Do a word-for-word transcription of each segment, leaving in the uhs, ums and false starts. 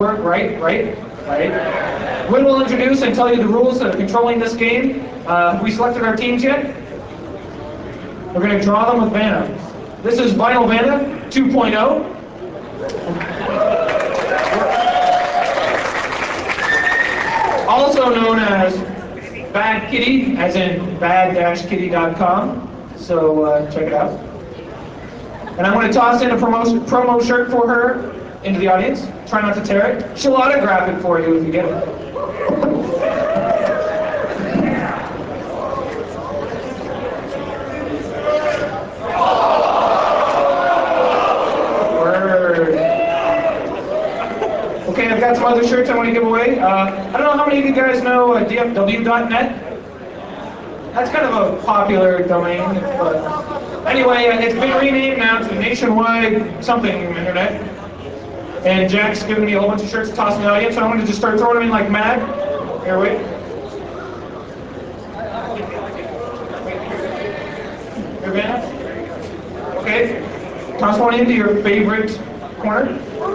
Right, right, right. Win will introduce and tell you the rules that are controlling this game. Uh, have we selected our teams yet? We're going to draw them with Vanna. This is Vinyl Vanna two point oh. Also known as Bad Kitty, as in bad dash kitty dot com. So uh, check it out. And I'm going to toss in a promo, promo shirt for her into the audience. Try not to tear it. She'll autograph it for you if you get it. Word. Okay, I've got some other shirts I want to give away. Uh, I don't know how many of you guys know uh, D F W dot net. That's kind of a popular domain, but anyway, uh, it's been renamed now to Nationwide something Internet. And Jack's giving me a whole bunch of shirts to toss in the audience, so I'm going to just start throwing them in like mad. Here, wait. Here, Vanna. Okay. Toss one into your favorite corner.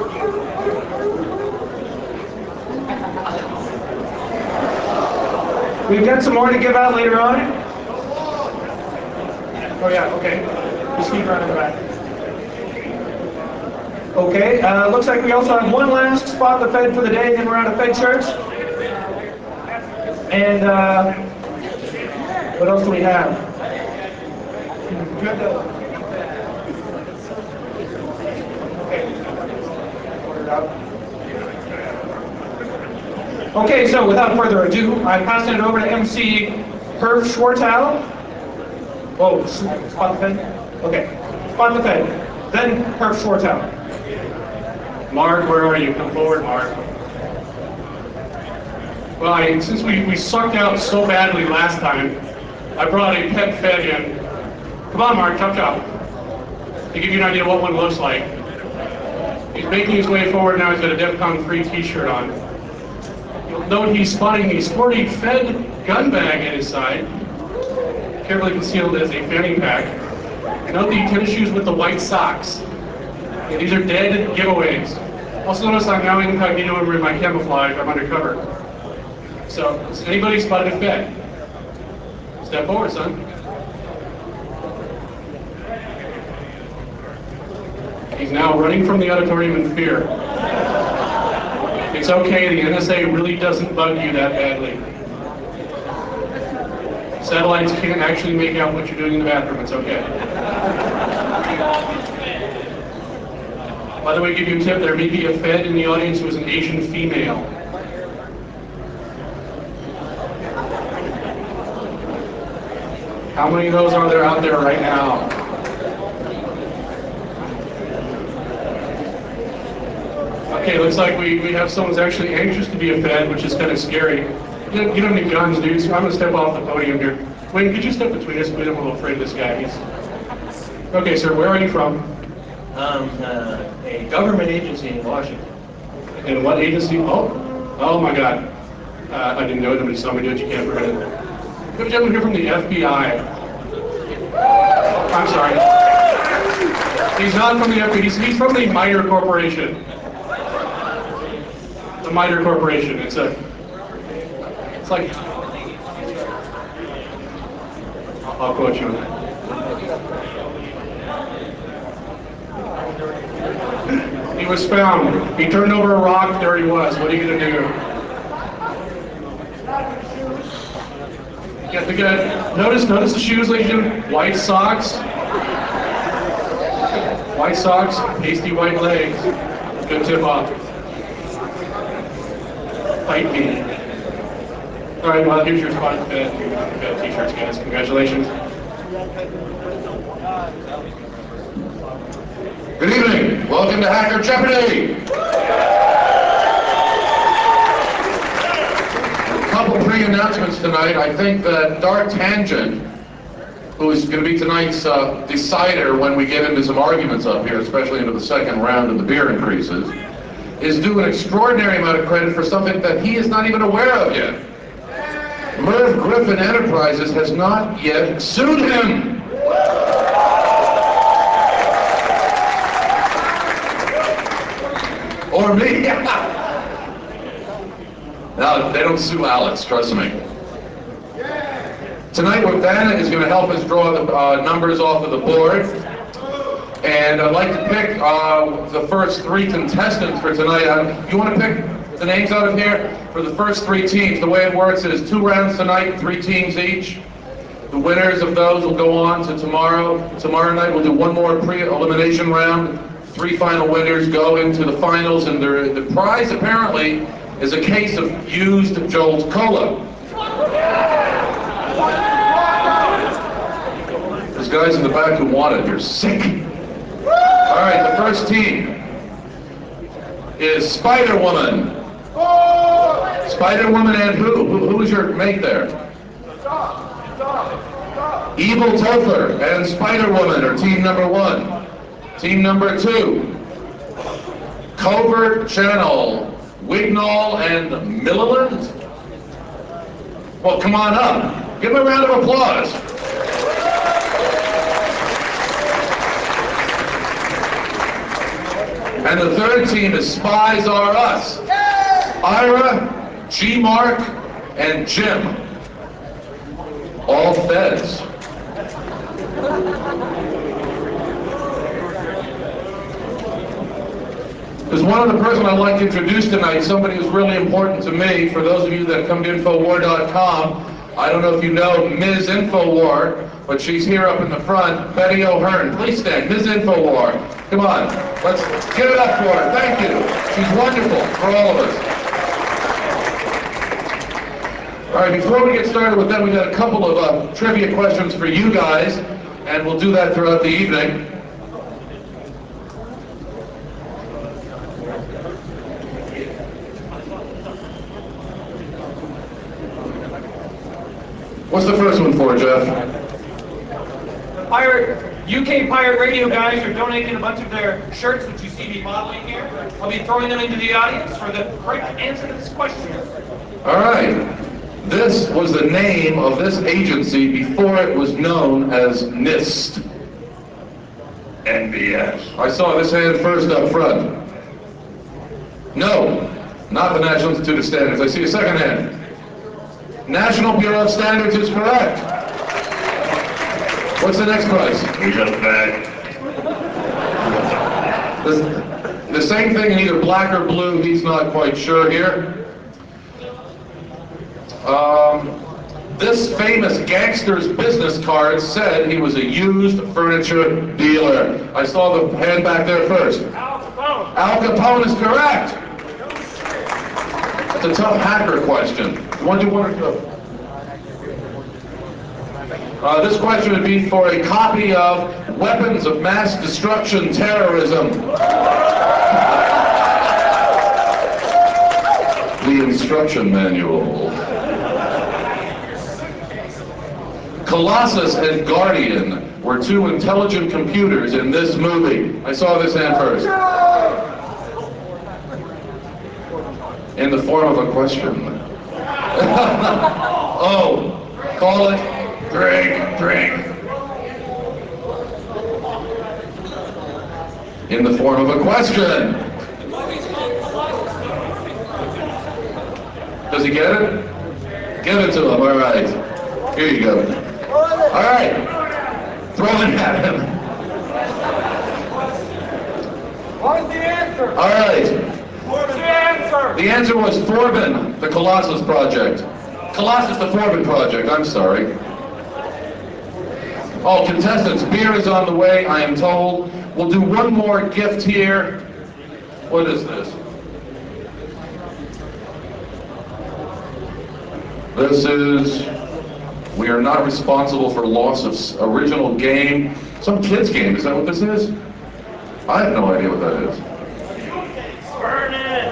We've got some more to give out later on. Oh yeah, okay. Just keep running back. Okay, uh, looks like we also have one last Spot the Fed for the day, then we're out of Fed shirts. And uh, what else do we have? Okay. Okay, so without further ado, I'm passing it over to M C Herb Schwartau. Whoa, Spot the Fed? Okay, Spot the Fed. Then Herb Schwartau. Mark, where are you? Come forward, Mark. Well, I, since we, we sucked out so badly last time, I brought a pet Fed in. Come on, Mark, chop chop. To give you an idea of what one looks like. He's making his way forward now. He's got a DEFCON three t-shirt on. You'll note he's spotting a sporty Fed gun bag at his side, carefully concealed as a fanny pack. Note the tennis shoes with the white socks. Yeah, these are dead giveaways. Also notice I'm now incognito and wearing my camouflage. I'm undercover. So, has anybody spotted a Fed? Step forward, son. He's now running from the auditorium in fear. It's okay, the N S A really doesn't bug you that badly. Satellites can't actually make out what you're doing in the bathroom, it's okay. By the way, give you a tip, there may be a Fed in the audience who is an Asian female. How many of those are there out there right now? Okay, looks like we, we have someone who's actually anxious to be a Fed, which is kind of scary. You don't, you don't need guns, dude, so I'm going to step off the podium here. Wayne, could you step between us? Please, I'm a little afraid of this guy. He's... Okay, sir, where are you from? Um, uh, a government agency in Washington. And what agency? Oh, oh my God. Uh, I didn't know it. Nobody saw me do it. You can't prevent it. We have a gentleman here from the F B I. I'm sorry. He's not from the F B I. He's, he's from the MITRE Corporation. The MITRE Corporation. It's a. It's like. I'll, I'll quote you on that. He was found. He turned over a rock, there he was. What are you going to do? Get the guy. Notice, notice the shoes, ladies and gentlemen. White socks. White socks, pasty white legs. Good tip off. Fight me. All right, well, here's your Spot the Fed. Fed t-shirts, guys. Congratulations. Good evening. Welcome to Hacker Jeopardy. A couple pre-announcements tonight. I think that Dark Tangent, who is going to be tonight's uh, decider when we get into some arguments up here, especially into the second round of the beer increases, is due an extraordinary amount of credit for something that he is not even aware of yet. Merv Griffin Enterprises has not yet sued him. Or me. No, they don't sue Alex, trust me. Tonight, Vanna is going to help us draw the uh, numbers off of the board. And I'd like to pick uh, the first three contestants for tonight. Uh, you want to pick the names out of here? For the first three teams, the way it works is two rounds tonight, three teams each. The winners of those will go on to tomorrow. Tomorrow night we'll do one more pre-elimination round. Three final winners go into the finals, and the, the prize apparently is a case of used Jolt Cola. There's guys in the back who want it. You're sick. All right, the first team is Spider-Woman. Spider-Woman and who? Who? Who is your mate there? Evil Topher and Spider-Woman are team number one. Team number two, Covert Channel, Wignall and Milliland. Well, come on up. Give them a round of applause. And the third team is Spies Are Us. Ira, G-Mark, and Jim. All feds. There's one other person I'd like to introduce tonight, somebody who's really important to me. For those of you that come to Infowar dot com, I don't know if you know Miz Infowar, but she's here up in the front, Betty O'Hearn. Please stand, Miz Infowar. Come on, let's give it up for her. Thank you. She's wonderful for all of us. All right, before we get started with that, we got a couple of uh, trivia questions for you guys, and we'll do that throughout the evening. What's the first one for, Jeff? The Pirate, U K Pirate Radio guys are donating a bunch of their shirts, which you see me modeling here. I'll be throwing them into the audience for the correct answer to this question. All right. This was the name of this agency before it was known as NIST. N B S. I saw this hand first up front. No, not the National Institute of Standards. I see a second hand. National Bureau of Standards is correct. What's the next prize? We got back. The, the same thing in either black or blue, he's not quite sure here. Um, this famous gangster's business card said he was a used furniture dealer. I saw the hand back there first. Al Capone. Al Capone is correct. It's a tough hacker question. You want to do one or two? Uh, this question would be for a copy of Weapons of Mass Destruction Terrorism. The instruction manual. Colossus and Guardian were two intelligent computers in this movie. I saw this hand first. In the form of a question. Oh, call it. Drink, drink. In the form of a question. Does he get it? Give it to him, all right. Here you go. All right. Throw it at him. What was the answer? All right. What was the answer? The answer was Forbin, the Colossus Project. Colossus, the Forbin Project, I'm sorry. Oh, contestants, beer is on the way, I am told. We'll do one more gift here. What is this? This is, we are not responsible for loss of original game. Some kid's game, is that what this is? I have no idea what that is. Burn it!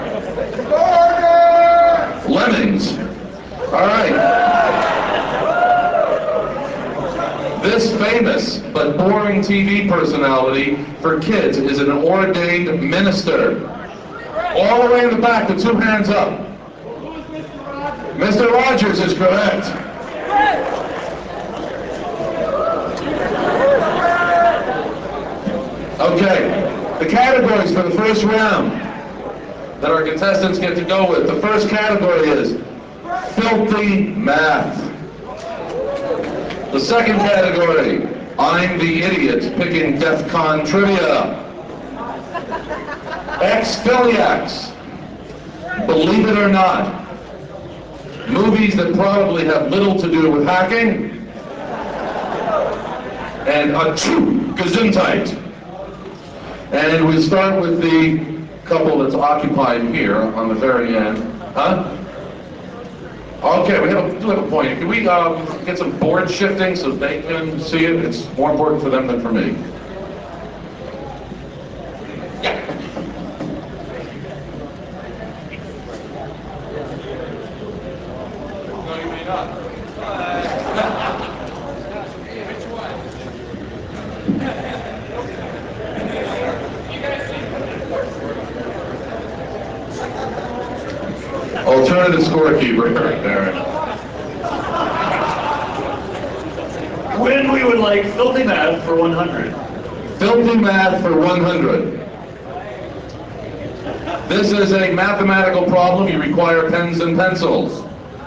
Burn it! Lemmings. All right. This famous but boring T V personality for kids is an ordained minister. All the way in the back, the two hands up. Mister Rogers is correct. Okay, the categories for the first round. that our contestants get to go with. The first category is filthy math. The second category, I'm the idiot picking DEF CON trivia. Ex-Philiacs, believe it or not, movies that probably have little to do with hacking, and a true gesundheit. And we start with the couple that's occupied here on the very end. Huh? Okay, we have a, we have a point. Can we um, get some board shifting so they can see it? It's more important for them than for me. Yeah. No, you may not. Alternative scorekeeper right there. When we would like filthy math for one hundred. Filthy math for one hundred. This is a mathematical problem. You require pens and pencils.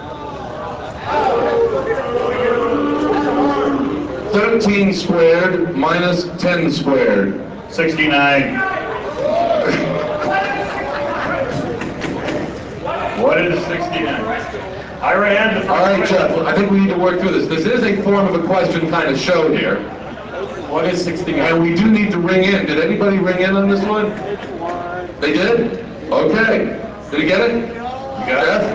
thirteen squared minus ten squared. sixty-nine. What is sixty-nine? I ran the All right, Jeff, I think we need to work through this. This is a form of a question kind of show here. What is sixty-nine? And we do need to ring in. Did anybody ring in on this one? They did? Okay. Did you get it? You got it?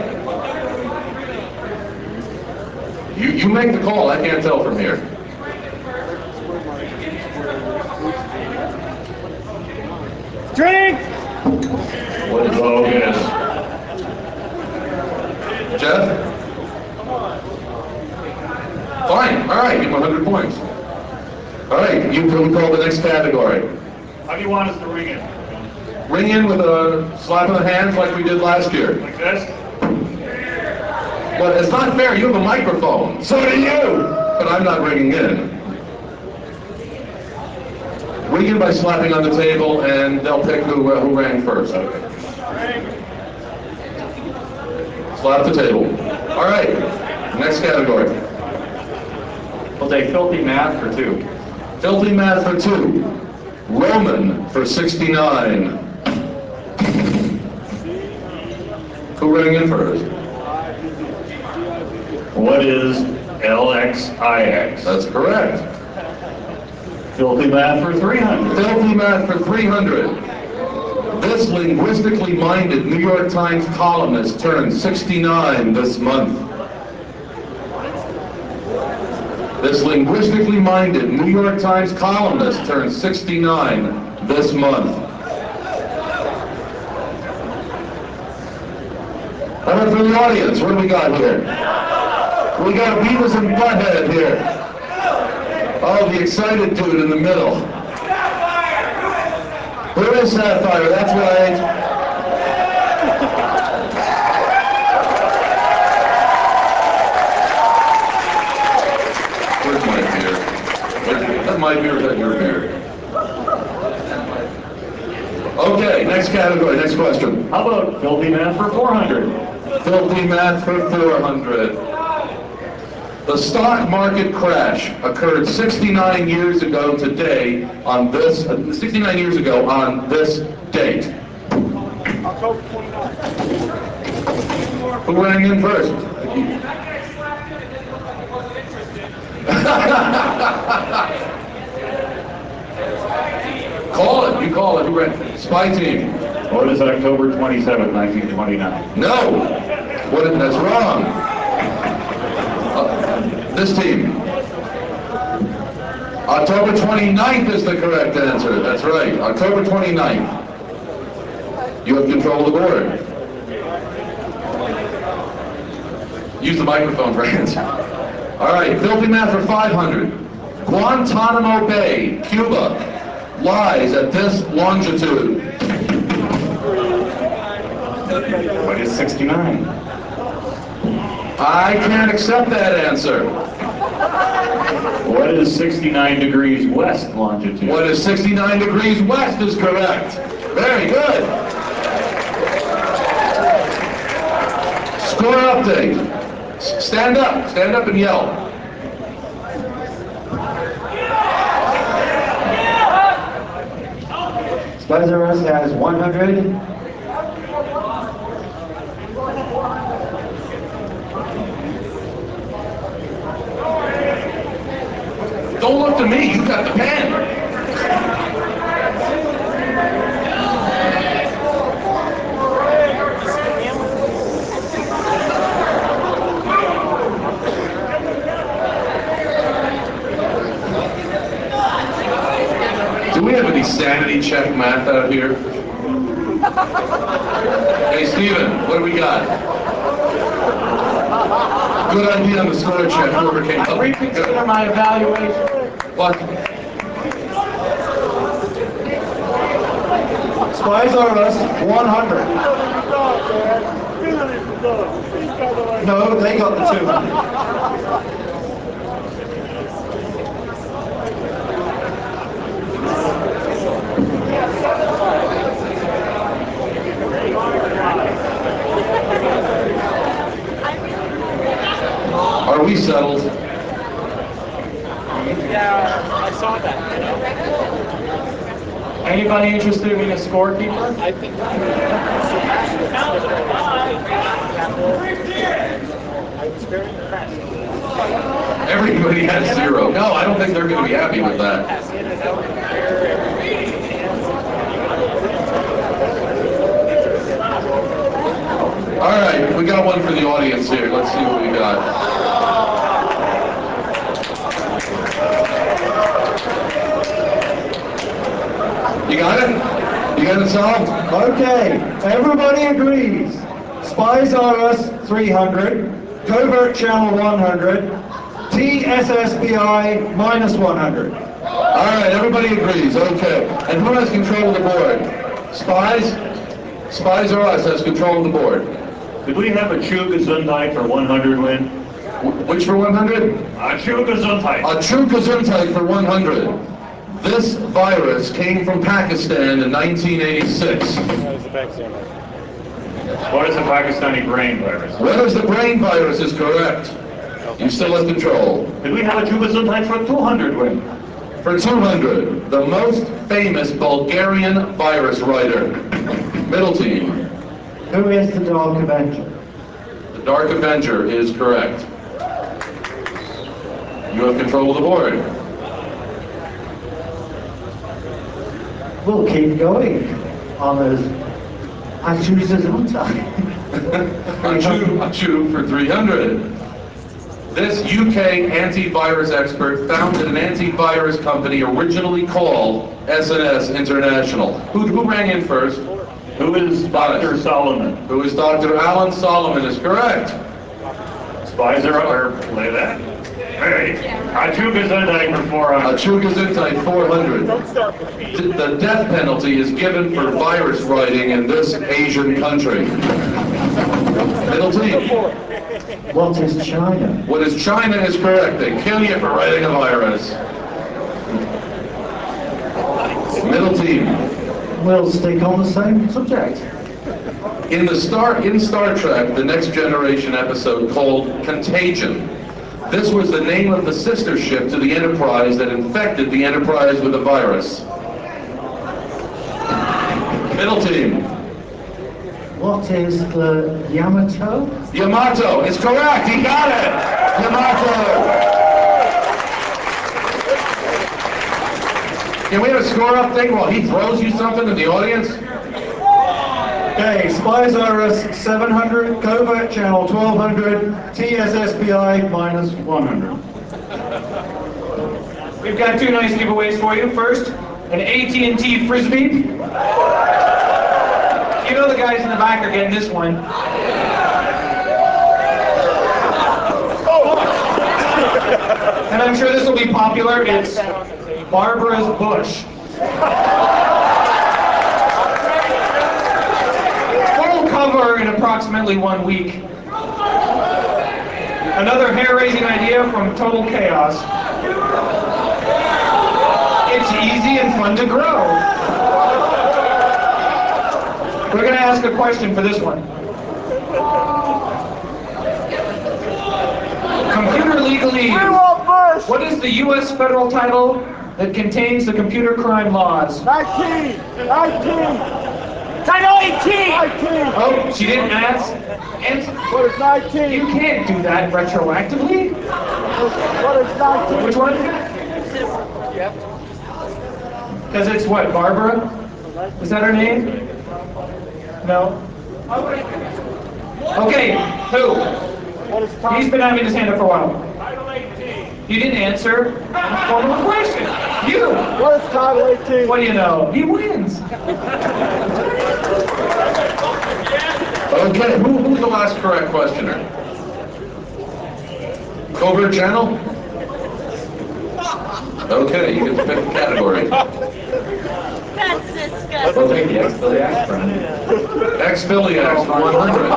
You, you make the call. I can't tell from here. Drink! What is all this? Jeff? Fine. All right. Give him one hundred points. All right. You can call the next category. How do you want us to ring it? Ring in with a slap of the hands like we did last year. Like this? Well, it's not fair. You have a microphone. So do you. But I'm not ringing in. Ring in by slapping on the table, and they'll pick who, uh, who rang first. Slap the table. All right. Next category. We'll take filthy math for two. Filthy math for two. Roman for sixty-nine. Who rang in first? What is L X I X? That's correct. Filthy math for three hundred. Filthy math for three hundred. This linguistically minded New York Times columnist turned sixty-nine this month. This linguistically minded New York Times columnist turned sixty-nine this month. How about for the audience? What do we got here? We got Beavis and Butthead here. Oh, the excited dude in the middle. Who is Sapphire? That's right. Where's my beard? Is that my beard or is that your beard? Okay, next category, next question. How about filthy math for four hundred? Filthy math for four hundred. The stock market crash occurred sixty-nine years ago today on this, uh, sixty-nine years ago on this date. October twenty-ninth. Who rang in first? Call it, you call it. Who rang? Spy team. What is October twenty-seventh, nineteen twenty-nine? No. What? That's wrong. Uh, this team. October twenty-ninth is the correct answer. That's right. October twenty-ninth. You have control of the board. Use the microphone for answer. All right. Filthy math for five hundred. Guantanamo Bay, Cuba, lies at this longitude. What is sixty-nine? I can't accept that answer. What is sixty-nine degrees west longitude? What is sixty-nine degrees west is correct. Very good. Score update. S- Stand up. Stand up and yell. Spies R Us has one hundred. Don't look to me. You got the pen. Do we have any sanity check math out here? Hey, Steven, what do we got? Good idea on the score check, whoever came up. Reconsider my evaluation. What? Spies R Us one hundred. No, they got the two hundred. Are we settled? Yeah, I saw that. Anybody interested in a scorekeeper? I think I was very impressed. Everybody has zero. No, I don't think they're going to be happy with that. All right, we got one for the audience here. Let's see what we got. You got it? You got it solved? Okay, everybody agrees. Spies R Us three hundred, Covert Channel one hundred, T S S B I minus one hundred. All right, everybody agrees. Okay. And who has control of the board? Spies? Spies R Us has control of the board. Could we have a Chugasundai for one hundred win? Wh- Which for one hundred? A Chugasundai. A true Gesundheit for one hundred. This virus came from Pakistan in nineteen eighty-six. What is the Pakistani brain virus? What is the brain virus is correct. You still have control. Could we have a Chugasundai for two hundred win? For two hundred, the most famous Bulgarian virus writer. Middle team. Who is the Dark Avenger? The Dark Avenger is correct. You have control of the board. We'll keep going on as I choose as on time. Achu, Achu for three hundred. This U K antivirus expert founded an antivirus company originally called S N S International. Who, who rang in first? Who is Doctor Solomon? Who is Doctor Alan Solomon is correct. Spies are or play that. Hey, a Chugasundai for four hundred. Achu Gesundheit four hundred. The death penalty is given for virus writing in this Asian country. Middle team. What is China? What is China is correct. They kill you for writing a virus. Middle team. We'll stick on the same subject. In the Star in Star Trek, the Next Generation episode called Contagion, this was the name of the sister ship to the Enterprise that infected the Enterprise with a virus. Middle team. What is the Yamato? Yamato is correct. He got it. Yamato. Can we have a score update while he throws you something in the audience? Okay, Spies R Us seven hundred, Covert Channel twelve hundred, T S S B I minus one hundred. We've got two nice giveaways for you. First, an A T and T Frisbee. You know the guys in the back are getting this one. And I'm sure this will be popular. It's Barbara's Bush. Full cover in approximately one week. Another hair-raising idea from Total Chaos. It's easy and fun to grow. We're going to ask a question for this one. Computer legally. What is the U S federal title that contains the computer crime laws? nineteen! nineteen! Title eighteen! nineteen! Oh, she didn't ask. And What is nineteen? you can't do that retroactively. What is nineteen? Which one? Because it's what, Barbara? Is that her name? No? Okay, who? What is He's time? been having his hand up for a while. Title eighteen! You didn't answer the formal question. You! What is Title eighteen? What do you know? He wins. Okay, who, who's the last correct questioner? Covert channel? Okay, you get to pick a category. That's disgusting. We'll take the Exfiliax friend. Exfiliax for one hundred.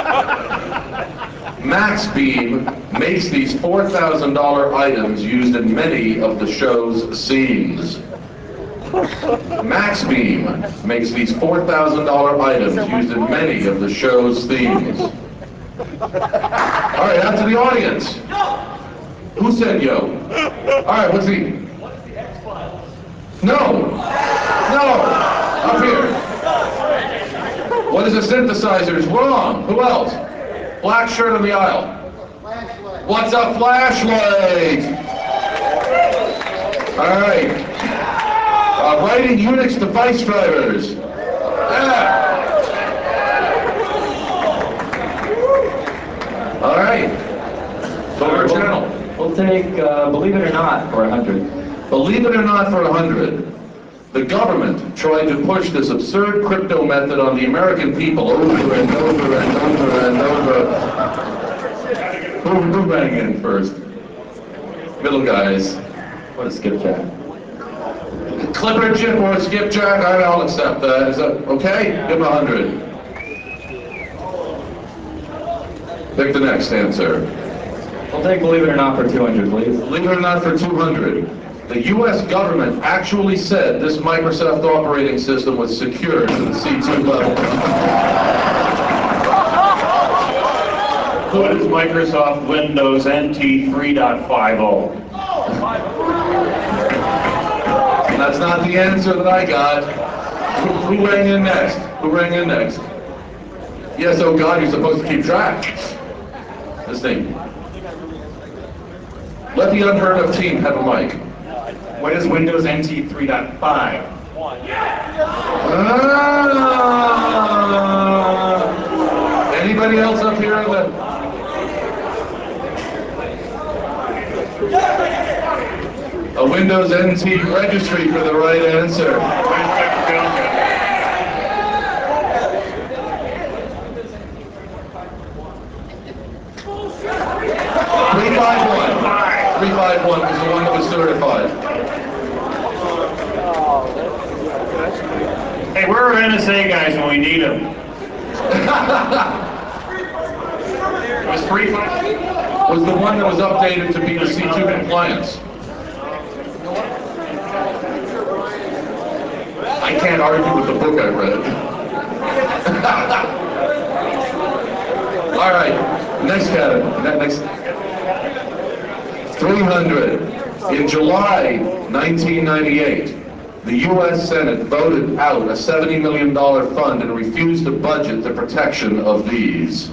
MaxBeam makes these four thousand dollar items used in many of the show's scenes. MaxBeam makes these four thousand dollar items used in many of the show's themes. All right, out to the audience. Who said yo? All right, what's he? No. No. Up here. What is a synthesizer? It's wrong. Who else? Black shirt on the aisle. What's a flashlight? All right. Uh, writing Unix device drivers. Yeah. All right. Covert channel. We'll take uh, Believe It or Not for a hundred. Believe it or not, for a hundred, the government tried to push this absurd crypto method on the American people over and over and over and over. Who, who rang in first? Middle guys. What a skipjack. Clipper chip or skipjack? All right, I'll accept that. Is that okay? Give him a hundred. Pick the next answer. We'll take Believe It or Not for two hundred, please. Believe it or not, for two hundred. The U S government actually said this Microsoft operating system was secure to the C two level. Who is Microsoft Windows N T three point fifty? That's not the answer that I got. Who, who rang in next? Who rang in next? Yes, oh God, you're supposed to keep track. This thing. Let the unheard of team have a mic. What is Windows N T three point five? Ah, anybody else up here on the... A Windows N T registry for the right answer. three five one. three five one was the one that was certified. Hey, where are N S A guys when we need them? It was three five. Was the one that was updated to be the C two compliance. I can't argue with the book I read. All right, next category. Next. three hundred. In July nineteen ninety-eight, the U S Senate voted out a seventy million dollar fund and refused to budget the protection of these.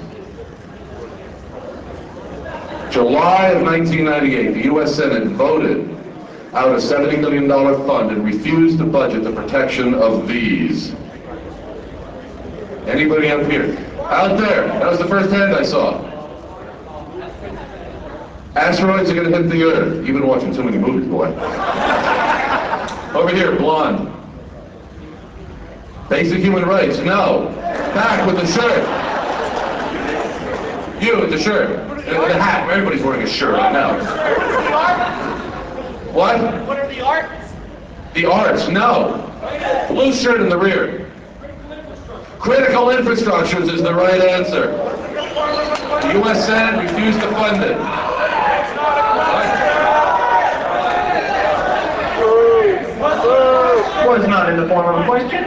July of nineteen ninety-eight, the U S Senate voted out a seventy million dollar fund and refused to budget the protection of these. Anybody up here? Out there. That was the first hand I saw. Asteroids are going to hit the Earth. You've been watching too many movies, boy. Over here, blonde. Basic human rights. No. Back with the shirt. You with the shirt. And the hat. Everybody's wearing a shirt right now. What? What are the arts? The arts. No. Blue shirt in the rear. Critical infrastructures is the right answer. The U S Senate refused to fund it. Was not in the form of a question.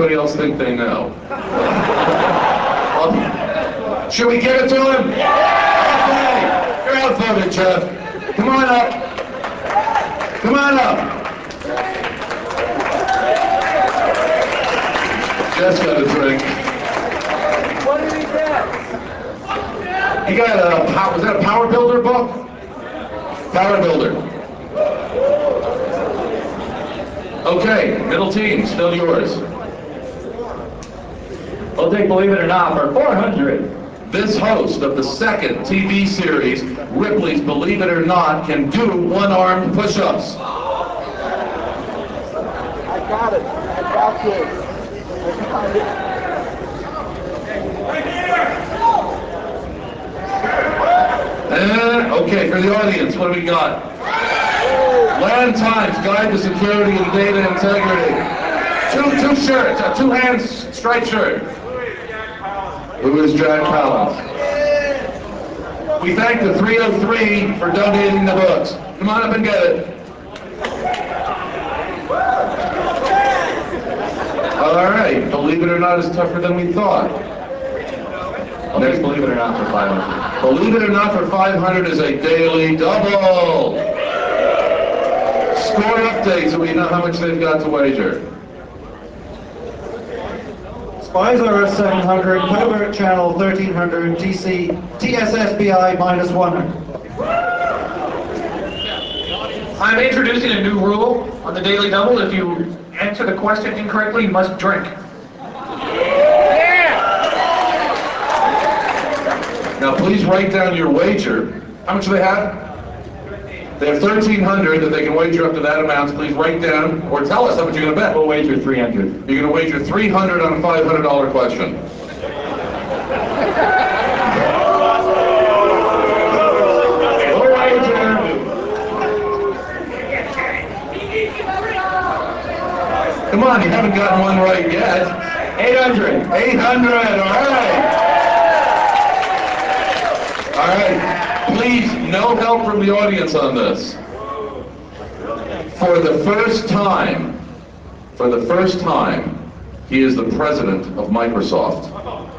anybody else think they know? Well, should we give it to him? Okay, you're outvoted, Jeff. Come on up. Come on up. Jeff's got a drink. What did he get? He got a, pow- was that a Power Builder book? Power Builder. Okay, middle team, still yours. I'll take Believe It or Not for four hundred. This host of the second T V series, Ripley's Believe It or Not, can do one-armed push-ups. I got it. I got this. I got it. And, okay, for the audience, what do we got? Land Times, Guide to Security and Data Integrity. Two, two shirts, a two hands striped shirt. Who is Jack Collins? We thank the three oh three for donating the books. Come on up and get it. All right, Believe It or Not is tougher than we thought. I'll take Believe It or Not for five hundred. Believe It or Not for five hundred is a daily double. Score update so we know how much they've got to wager. Spies R Us seven hundred, Covert Channel thirteen hundred, T C, T S S B I minus one hundred. I'm introducing a new rule on the Daily Double. If you answer the question incorrectly, you must drink. Now please write down your wager. How much do they have? They have thirteen hundred that they can wager up to that amount. So please write down or tell us how much you're going to bet. We'll wager three hundred. You're going to wager three hundred on a five hundred dollar question. We'll wager. Come on, you haven't gotten one right yet. eight hundred. eight hundred, all right. All right, please, no help from the audience on this. For the first time, for the first time, he is the president of Microsoft.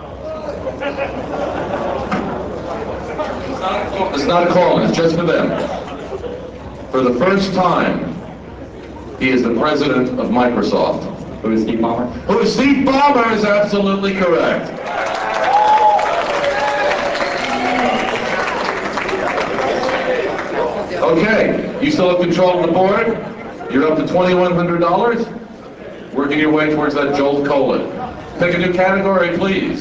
It's not a call, it's just for them. For the first time, he is the president of Microsoft. Who is Steve Ballmer? Who is Steve Ballmer is absolutely correct. Okay, you still have control of the board. You're up to twenty-one hundred dollars. Working your way towards that Jolt Cola. Pick a new category, please.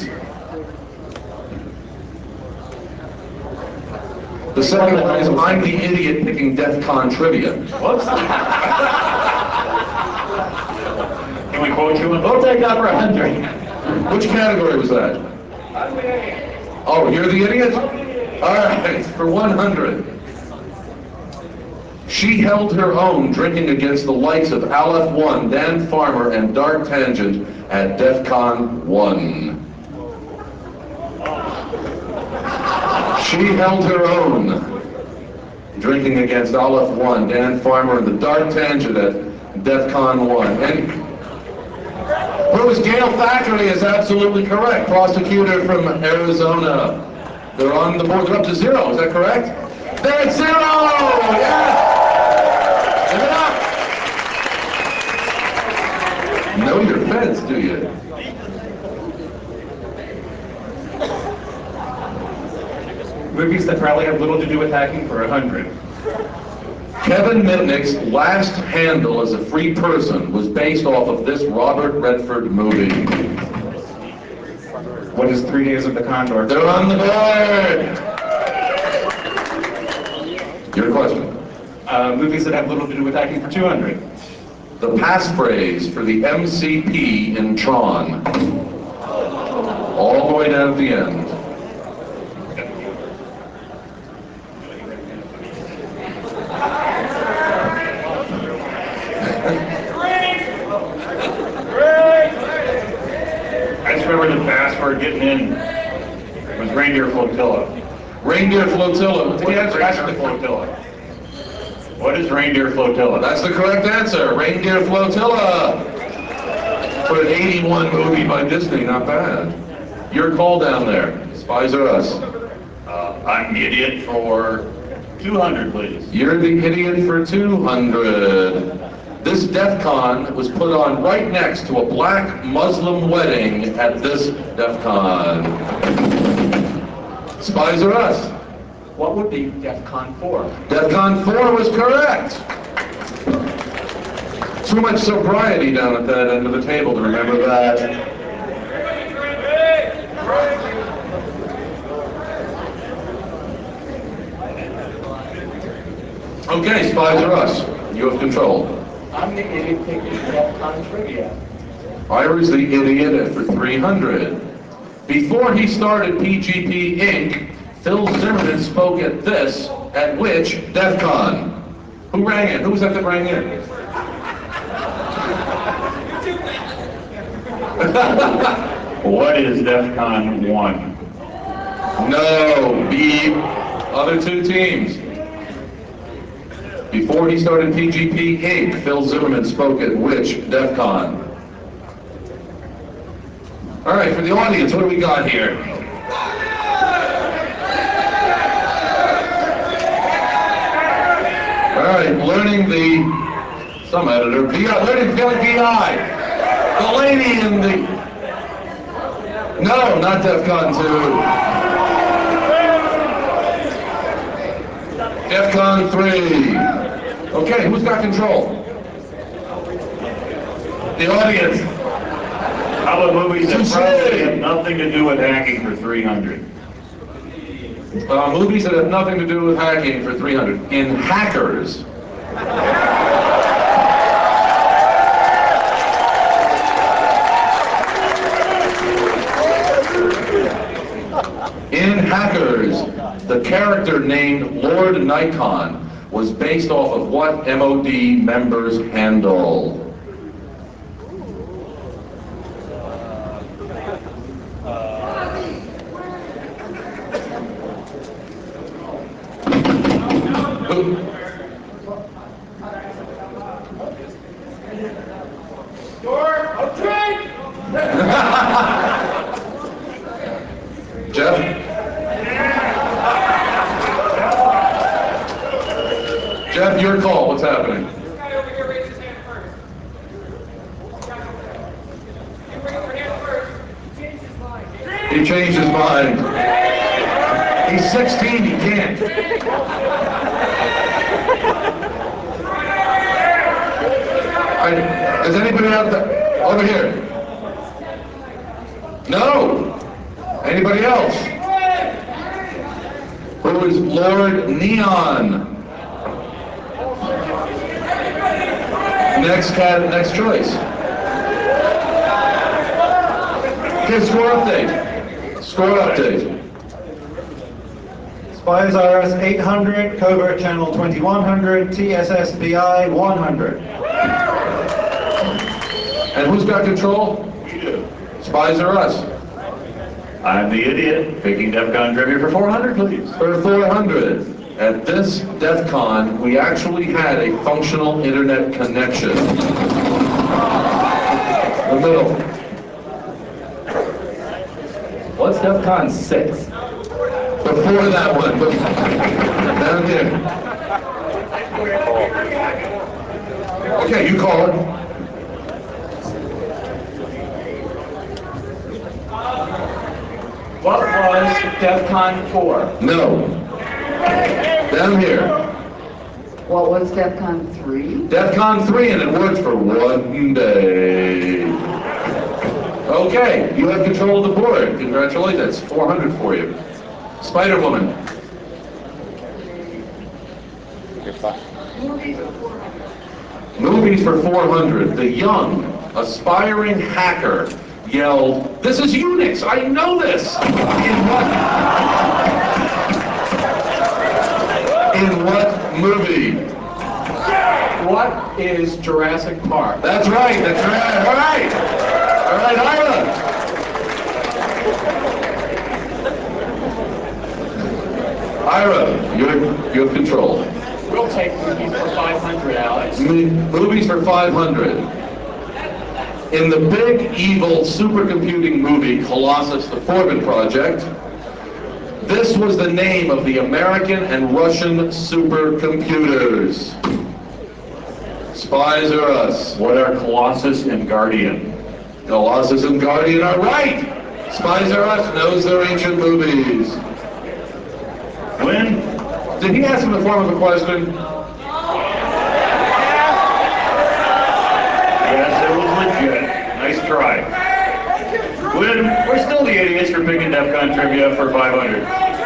The second one is I'm the idiot picking DEF CON trivia. Whoops. Can we quote you? We'll take that for one hundred. Which category was that? Oh, you're the idiot? All right, for one hundred. She held her own drinking against the likes of Aleph One, Dan Farmer, and Dark Tangent at DEF CON one. She held her own drinking against Aleph One, Dan Farmer, and the Dark Tangent at DEF CON one. And who is Gail Thackeray is absolutely correct. Prosecutor from Arizona. They're on the board. They're up to zero. Is that correct? They're at zero! Yes! Give it up! Know your feds, do you? Movies that probably have little to do with hacking for a hundred. Kevin Mitnick's last handle as a free person was based off of this Robert Redford movie. What is Three Days of the Condor? They're on the board! Your question. Uh, movies that have little to do with hacking for two hundred. The passphrase for the M C P in Tron. All the way down at the end. I just remember the password getting in. It was Reindeer Flotilla. Reindeer Flotilla. What is Reindeer Flotilla? What is Reindeer Flotilla? That's the correct answer. Reindeer Flotilla. For an eighty-one movie by Disney, not bad. Your call down there. Spies or us? Uh, I'm the idiot for two hundred, please. You're the idiot for two hundred. This DEF CON was put on right next to a black Muslim wedding at this DEF CON. Spies or us? What would be DEF CON four? DEF CON four was correct. Too much sobriety down at that end of the table to remember that. Okay, spies or us? You have control. I'm the idiot taking DEF CON trivia. Ira's the idiot for three hundred. Before he started P G P Incorporated, Phil Zimmerman spoke at this, at which DEF CON? Who rang in? Who was that that rang in? What is DEF CON one? No, the other two teams. Before he started P G P Incorporated, Phil Zimmerman spoke at which DEF CON? All right, for the audience, what do we got here? All right, learning the, some editor, V I, learning V I. The lady in the, no, not DEF CON two. DEF CON three. Okay, who's got control? The audience. How about movies that probably have nothing to do with hacking for three hundred? Uh, movies that have nothing to do with hacking for three hundred. In Hackers. In Hackers, the character named Lord Nikon was based off of what M O D member's handle? Jeff? Jeff, your call. What's happening? This guy over here raised his hand first. You bring your hand first. He changed his mind. He changed his mind. He's sixteen, he can't. I, is anybody out there? Over here. No. Anybody else? Who is Lord Neon? Next cat, next choice. Okay, score update. Score update. Spies R S eight hundred, Covert Channel twenty-one hundred, T S S B I one hundred. And who's got control? We do. Spies or us? I'm the idiot picking DEF CON trivia for four hundred, please. For four hundred. At this DEF CON, we actually had a functional internet connection. The middle. What's DEF CON six? Before that one. Down here. Okay, you call it. What was DEF CON four? No. Down here. What was DEF CON three? DEF CON three, and it worked for one day. Okay, you have control of the board. Congratulations. four hundred for you. Spider-Woman. Movies for four hundred. The young, aspiring hacker yelled, "This is Unix! I know this!" In what? In what movie? What is Jurassic Park? That's right, that's right, all right. All right, Ira. Ira, you're, you have control. We'll take movies for five hundred, Alex. M- movies for five hundred. In the big, evil, supercomputing movie Colossus the Forbin Project, this was the name of the American and Russian supercomputers. Spies or us? What are Colossus and Guardian? Colossus and Guardian are right! Spies or us knows their ancient movies. When? Did he ask in the form of a question? Yes, it was legit. Nice try. When? We're still the idiots for picking DEF CON trivia for five hundred.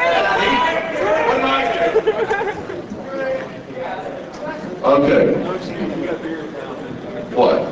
Okay. What?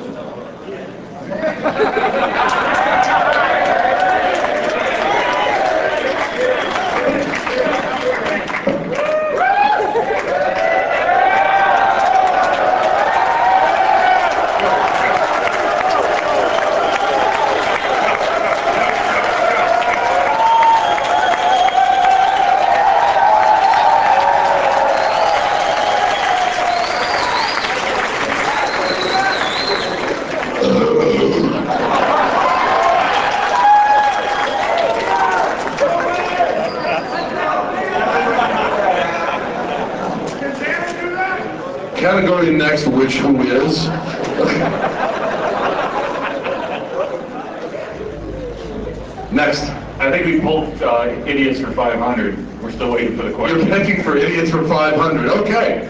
Category next, which who is? Next. I think we pulled uh, idiots for five hundred. We're still waiting for the question. You're picking for idiots for five hundred. Okay.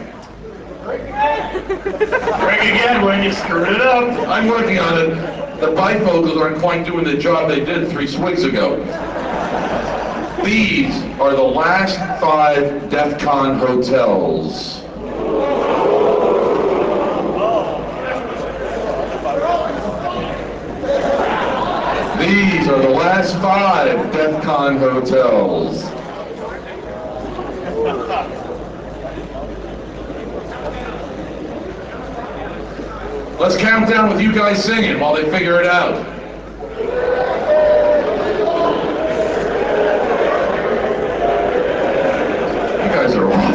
Greg again when you screwed it up. I'm working on it. The bifocals aren't quite doing the job they did three swigs ago. These are the last five DEF CON hotels. These are the last five DEF CON hotels. Let's count down with you guys singing while they figure it out. You guys are awful.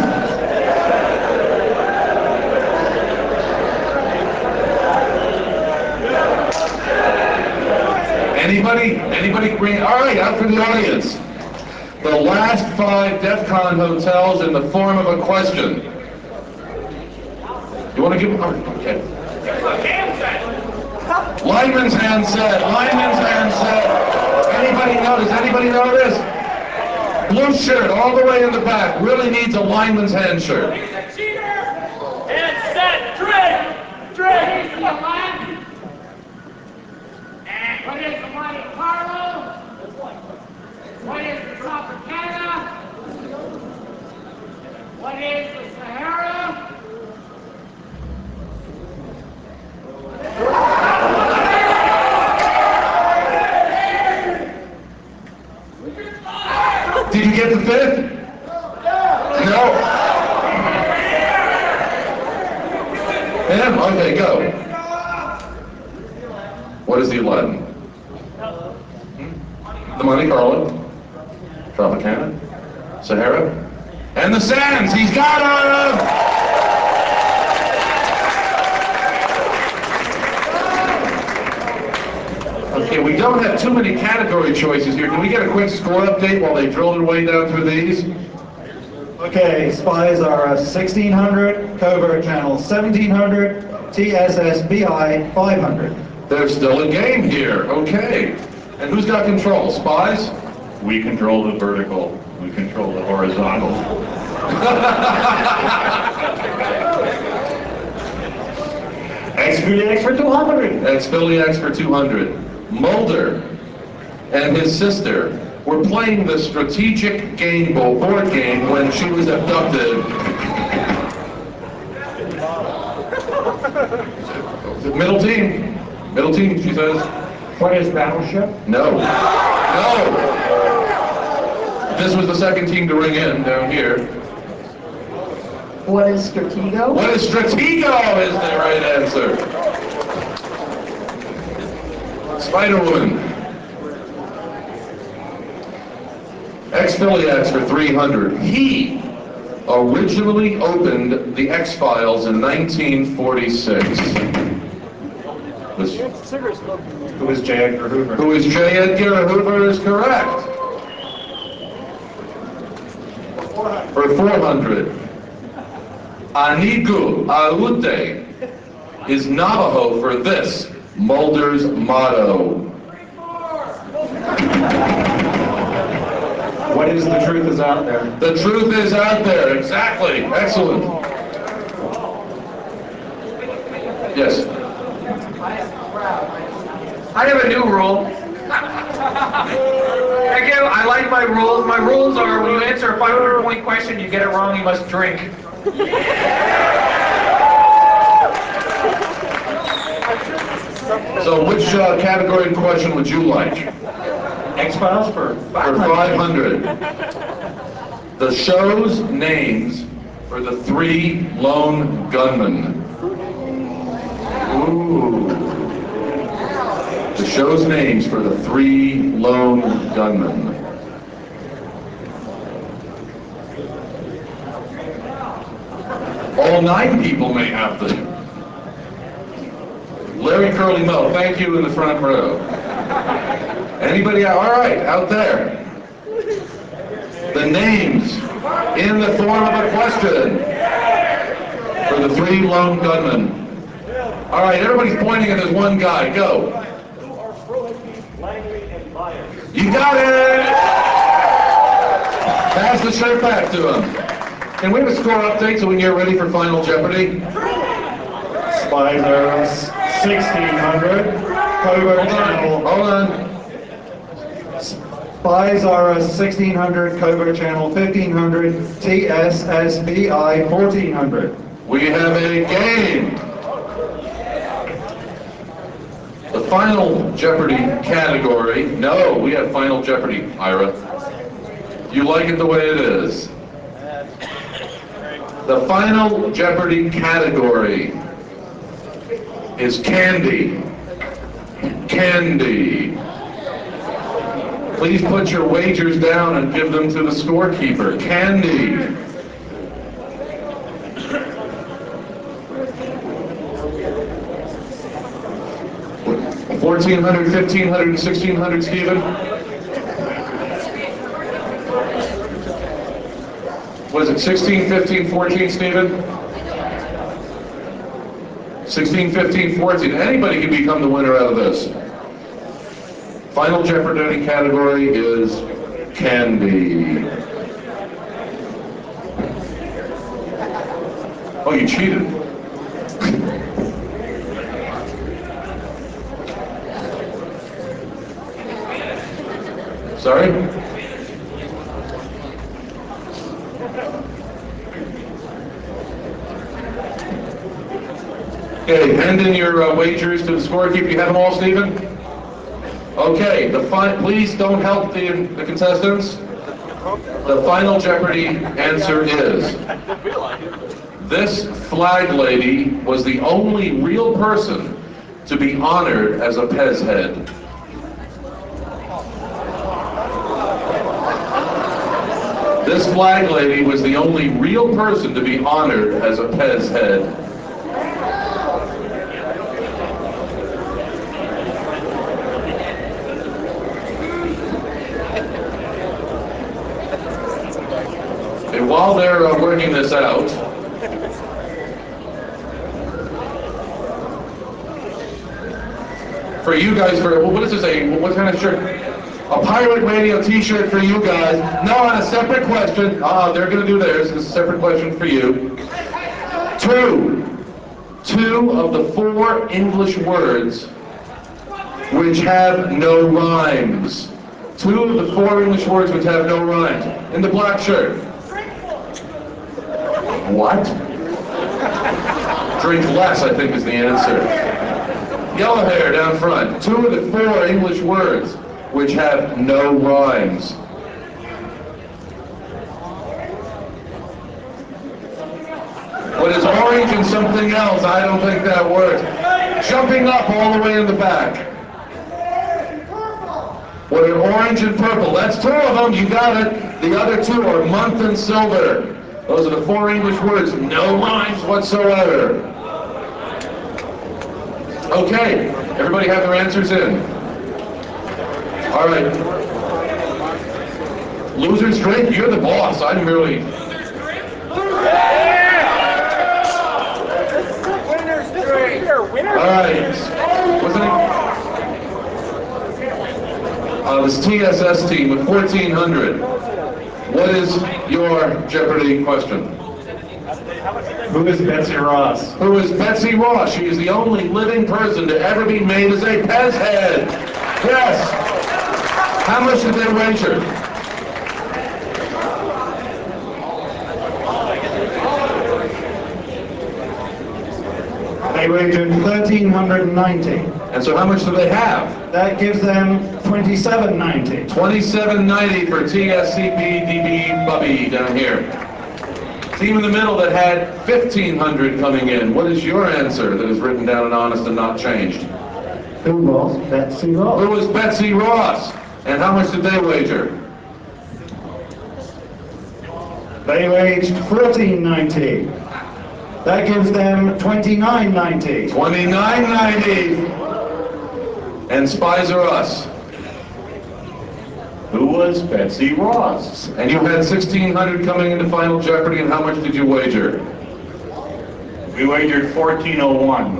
Anybody? Anybody bring? All right, out for the audience. The last five DEF CON hotels in the form of a question. You want to give? Oh, okay. Lineman's hand set. Lineman's hand set. Anybody know? Does anybody know this? Blue shirt all the way in the back. Really needs a lineman's hand shirt. He's a cheater! And set, drink! Drink! He's the line. And what is the Monte Carlo? What is the Tropicana? What is the Sahara? Did you get the fifth? No. Him? Okay, go. What is the eleven? The Monte Carlo, Tropicana, Sahara, and the Sands. He's got him! Okay, we don't have too many category choices here. Can we get a quick score update while they drill their way down through these? Okay, spies are uh, sixteen hundred, covert channel seventeen hundred, T S S B I five hundred. There's still a game here. Okay. And who's got control? Spies? We control the vertical. We control the horizontal. Xfiliax for two hundred. Xfiliax for two hundred. Mulder and his sister were playing the strategic game board game when she was abducted. Middle team. Middle team, she says. What is Battleship? No. No. This was the second team to ring in down here. What is Stratego? What is Stratego is the right answer. Spider-Woman. Xfiliax for three hundred. He originally opened the X-Files in nineteen forty-six. Was, Who is J. Edgar Hoover? who is J. Edgar Hoover is correct. For four hundred. Anigu Aute is Navajo for this, Mulder's motto. What is the truth is out there? The truth is out there, exactly. Excellent. Yes. I have a new rule. Again, I like my rules. My rules are when you answer a five hundred point question, you get it wrong, you must drink. So which uh, category and question would you like? X-Files for For five hundred. The show's names for the three lone gunmen. Ooh. The show's names for the three lone gunmen. All nine people may have the. Larry Curly Moe, thank you in the front row. Anybody? All right, out there. The names in the form of a question for the three lone gunmen. All right, everybody's pointing at this one guy. Go. Who are Frohlich, Langley, and Myers? You got it! Pass the shirt back to him. Can we have a score update so we can get ready for Final Jeopardy? Spies are sixteen hundred. Covert channel. Hold on. Spies are sixteen hundred. Covert channel fifteen hundred. T S S B I fourteen hundred. We have a game. The Final Jeopardy category. No, we have Final Jeopardy, Ira. You like it the way it is. The Final Jeopardy category is candy. Candy. Please put your wagers down and give them to the scorekeeper. Candy. fourteen hundred, fifteen hundred, and sixteen hundred, Stephen? Was it sixteen, fifteen, fourteen, Stephen? sixteen, fifteen, fourteen. Anybody can become the winner out of this. Final Jeopardy category is candy. Oh, you cheated. Sorry? Okay, hand in your uh, wagers to the scorekeeper. You have them all, Stephen? Okay, the fi- please don't help the, the contestants. The Final Jeopardy answer is, this flag lady was the only real person to be honored as a Pez head. This flag lady was the only real person to be honored as a Pez head. And while they're uh, working this out, for you guys, for what does this say? What kind of shirt? A Pirate Radio t-shirt for you guys. No, on a separate question. Ah, uh, they're going to do theirs. This is a separate question for you. Two. Two of the four English words which have no rhymes. Two of the four English words which have no rhymes. In the black shirt. What? Drink less, I think, is the answer. Yellow hair down front. Two of the four English words which have no rhymes. What is orange and something else? I don't think that works. Jumping up all the way in the back. What are orange and purple? That's two of them. You got it. The other two are month and silver. Those are the four English words. No rhymes whatsoever. Okay, everybody have their answers in? All right. Loser's drink? You're the boss. I'm really... All right. What's the name? Uh, this T S S team with fourteen hundred. What is your Jeopardy question? Who is Betsy Ross? Who is Betsy Ross? She is the only living person to ever be made as a Pez head. Yes. How much did they wager? They wagered thirteen ninety. And so how much do they have? That gives them twenty-seven ninety. twenty-seven ninety for T S C P D B Bubby down here. Team in the middle that had fifteen hundred coming in. What is your answer that is written down and honest and not changed? Who was Betsy Ross? Who was Betsy Ross? And how much did they wager? They waged fourteen ninety. That gives them twenty-nine ninety. twenty-nine ninety. And Spies Are Us. Who was Betsy Ross? And you had sixteen hundred coming into Final Jeopardy, and how much did you wager? We wagered fourteen oh one.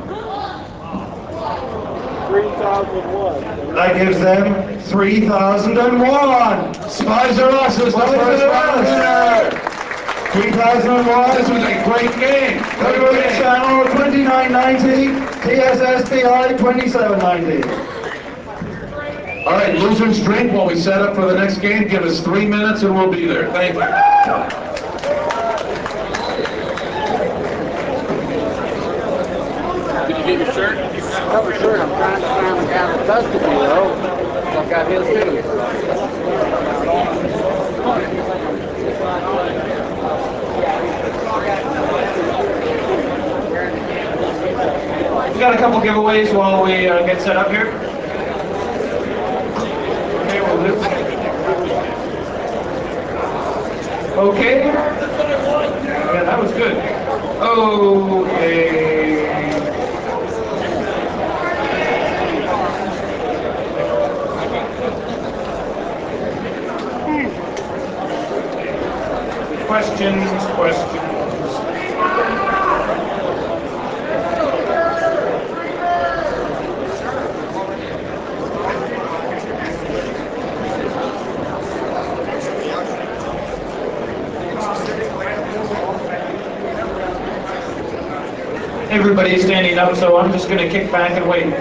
three thousand one. That gives them three thousand one. Spies Are Us is the Spies first Are round Us. winner. three thousand one. This was a great game. Great Coverage game. Channel twenty-nine ninety. T S S B I twenty-seven ninety. All right, losers drink while we set up for the next game. Give us three minutes and we'll be there. Thank you. Did you get your shirt? Cover shirt. I'm trying to find the guy that does the deal. I've got his too. We got a couple giveaways while we uh, get set up here. Okay, we'll do. Okay. Yeah, that was good. Okay. Questions, questions. Everybody's standing up, so I'm just going to kick back and wait.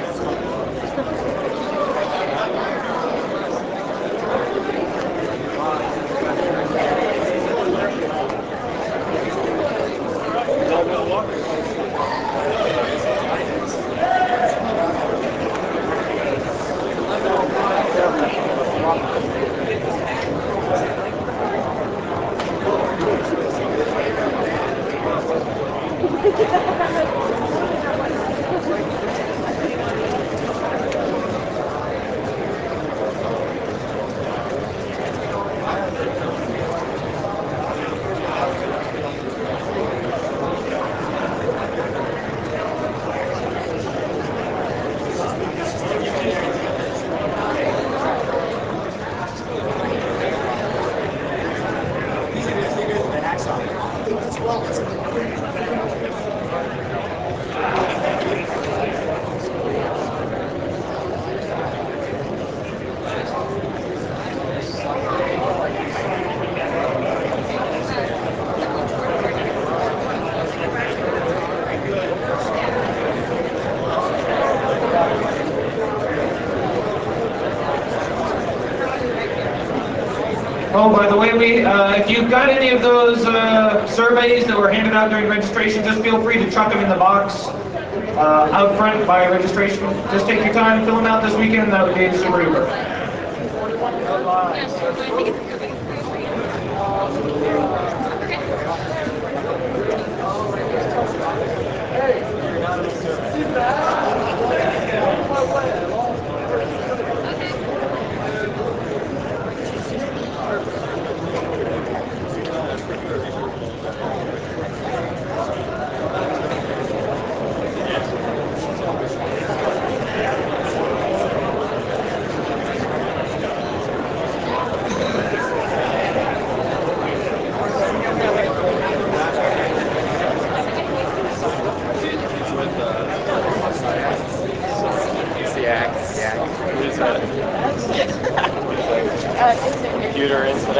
Oh, by the way, we uh, if you've got any of those uh, surveys that were handed out during registration, just feel free to chuck them in the box uh, out front by registration. Just take your time, fill them out this weekend. That would be super duper.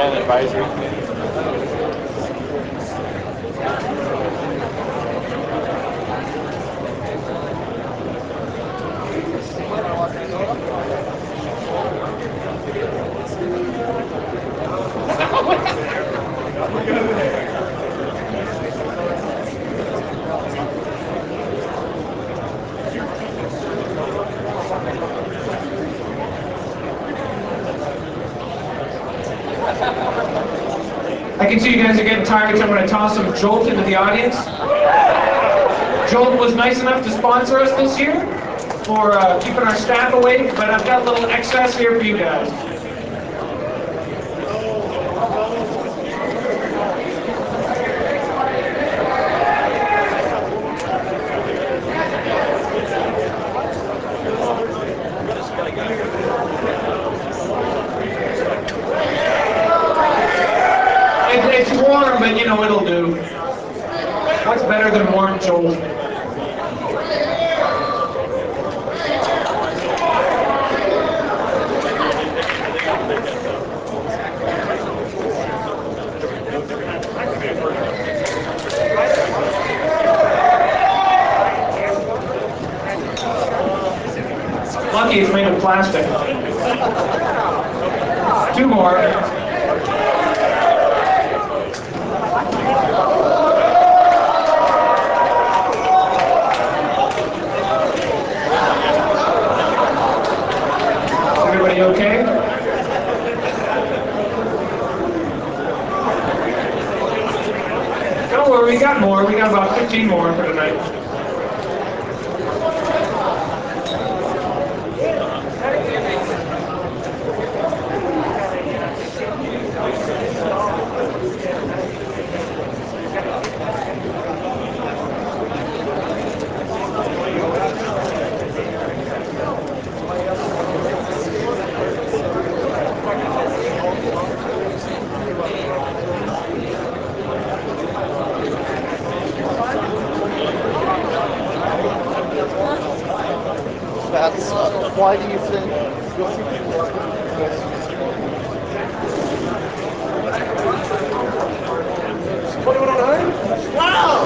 an advisory committee? I can see you guys are getting tired, so I'm going to toss some Jolt into the audience. Jolt was nice enough to sponsor us this year for uh, keeping our staff awake, but I've got a little excess here for you guys. It's warm, but you know, it'll do. What's better than warm Jolt? Lucky it's made of plastic. Two more. Everybody okay? Don't worry, we got more. We got about fifteen more for tonight. That's, uh, why do you think you'll see people twenty-one oh nine? Wow!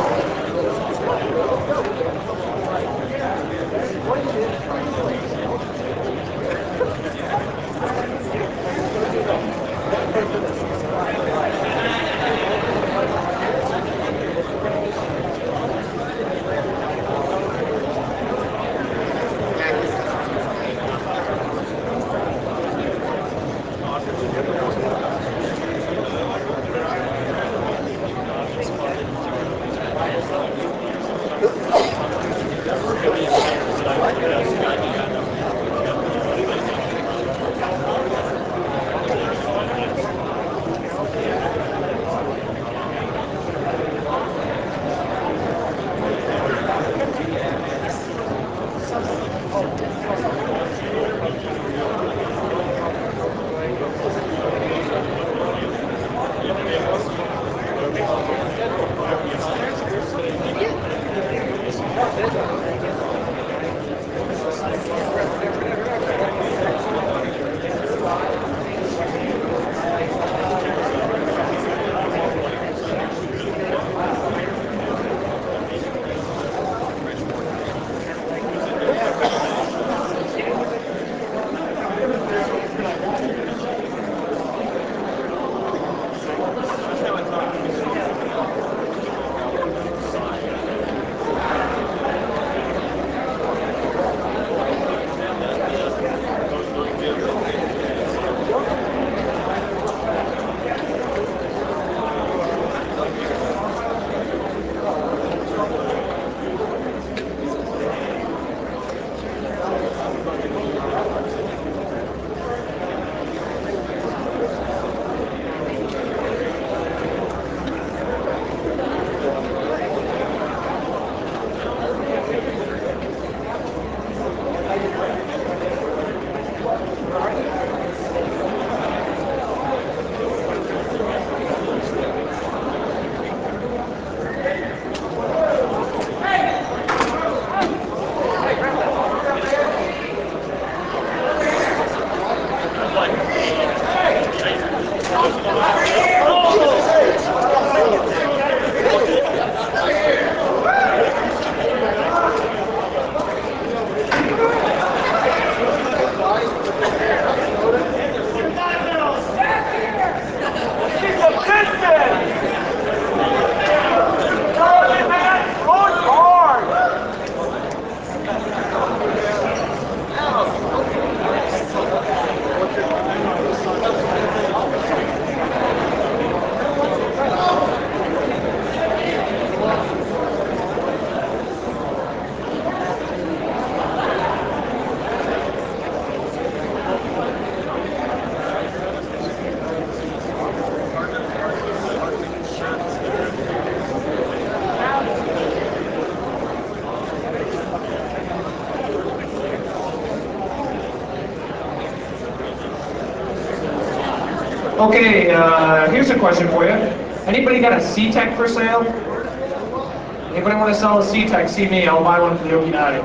Okay, uh, here's a question for you. Anybody got a C-Tech for sale? Anybody want to sell a C-Tech? See me, I'll buy one for the Okinawa.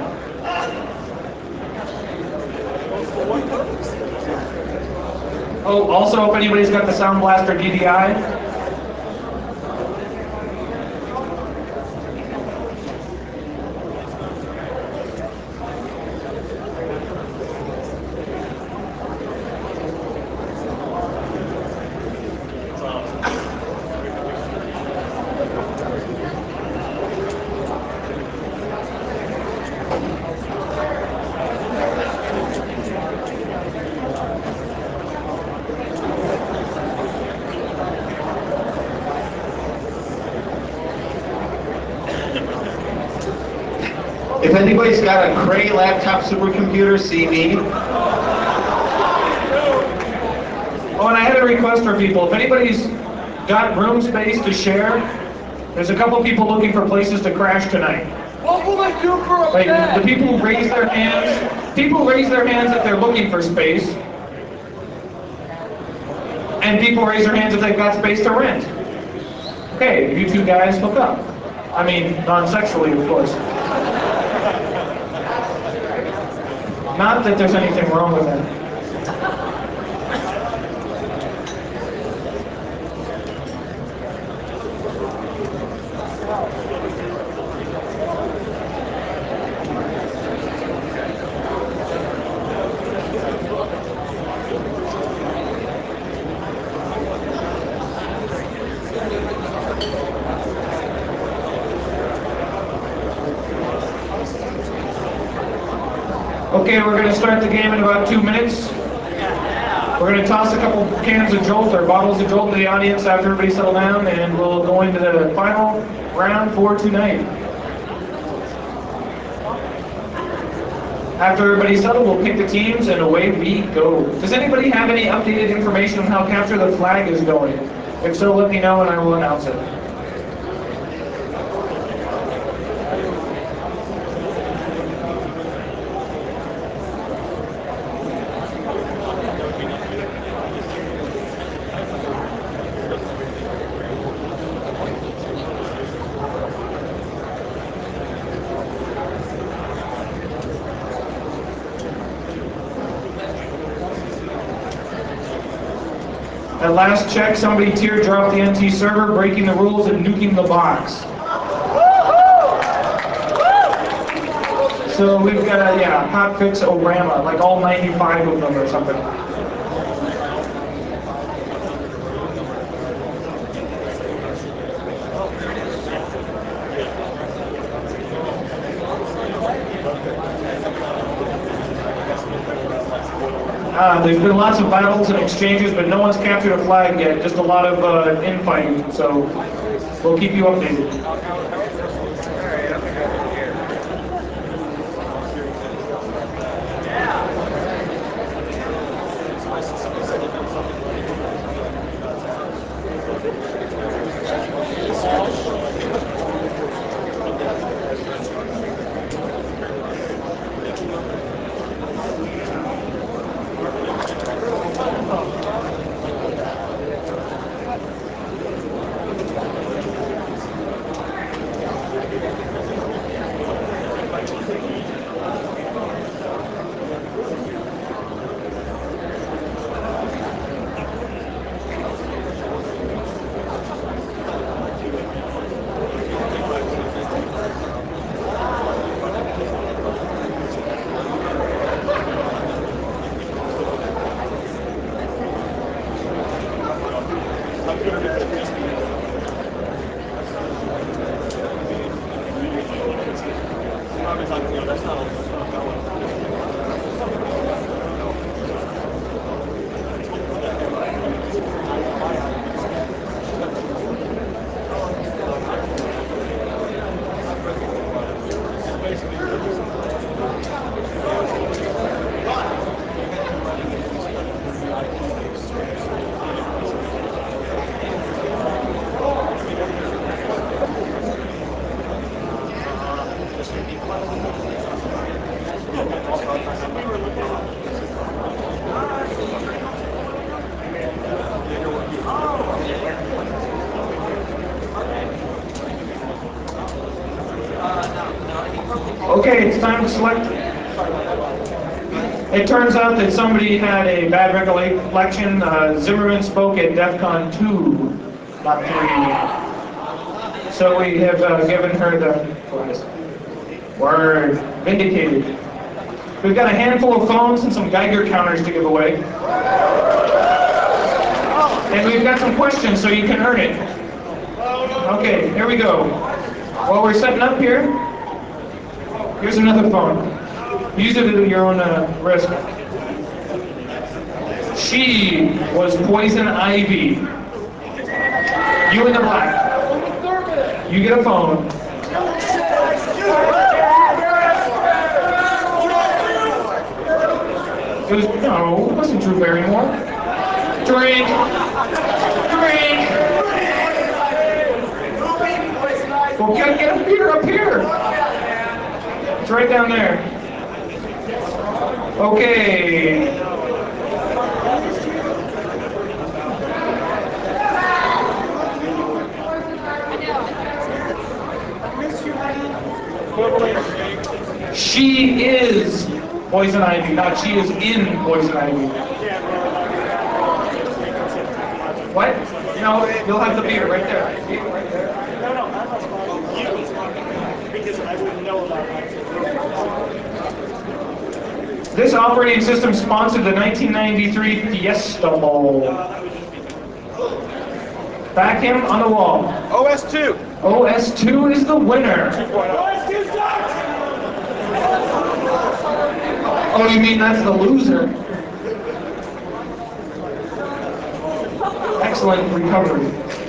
Oh, also, if anybody's got the Sound Blaster D D I, If anybody's got a Cray laptop supercomputer, see me. Oh, and I had a request for people. If anybody's got room space to share, there's a couple people looking for places to crash tonight. What will I do for a Like, bed? the people who raise their hands, people raise their hands if they're looking for space, and people raise their hands if they've got space to rent. Okay, you two guys hook up. I mean, non-sexually, of course. Not that there's anything wrong with it. Okay, we're going to start the game in about two minutes. We're going to toss a couple cans of Jolt or bottles of Jolt to the audience after everybody settle down, and we'll go into the final round for tonight. After everybody's settled, we'll pick the teams, and away we go. Does anybody have any updated information on how Capture the Flag is going? If so, let me know and I will announce it. At last check, somebody teardropped the N T server, breaking the rules and nuking the box. So we've got, yeah, hotfix Orama, like all ninety-five of them or something. Uh, there's been lots of battles and exchanges, but no one's captured a flag yet. Just a lot of uh, infighting, so we'll keep you updated. Okay, it's time to select. It turns out that somebody had a bad recollection. Uh, Zimmerman spoke at DEF CON two, not three. So we have uh, given her the word vindicated. We've got a handful of phones and some Geiger counters to give away. And we've got some questions so you can earn it. Okay, here we go. While we're setting up here, here's another phone. Use it at your own uh, risk. She was Poison Ivy. You in the black. You get a phone. It was, no, it wasn't Drew Barrymore. Drink. Drink. Well, get, get a beer up here. It's right down there. Okay. She is Poison Ivy, not she is in Poison Ivy. What? No, you'll have the beer right there. See? Right there. No, no, I'm not you. Because I wouldn't know about it. This operating system sponsored the nineteen ninety-three Fiesta Bowl. Back him on the wall. O S two. O S two is the winner. O S two sucks! Oh, you mean that's the loser? Excellent recovery.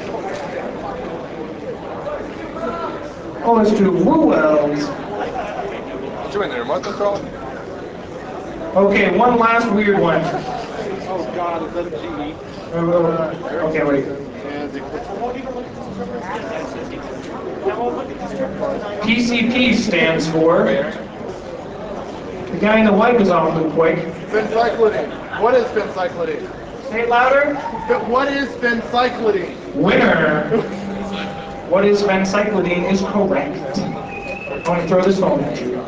O S two, woo wells. What you in there, Martha Carl? Okay, one last weird one. Oh God, is that a G E? Okay, wait. P C P stands for. The guy in the white was awfully quick. Phencyclidine. What is phencyclidine? Say it louder. But what is phencyclidine? Winner. What is phencyclidine is correct. I want to throw this phone at you.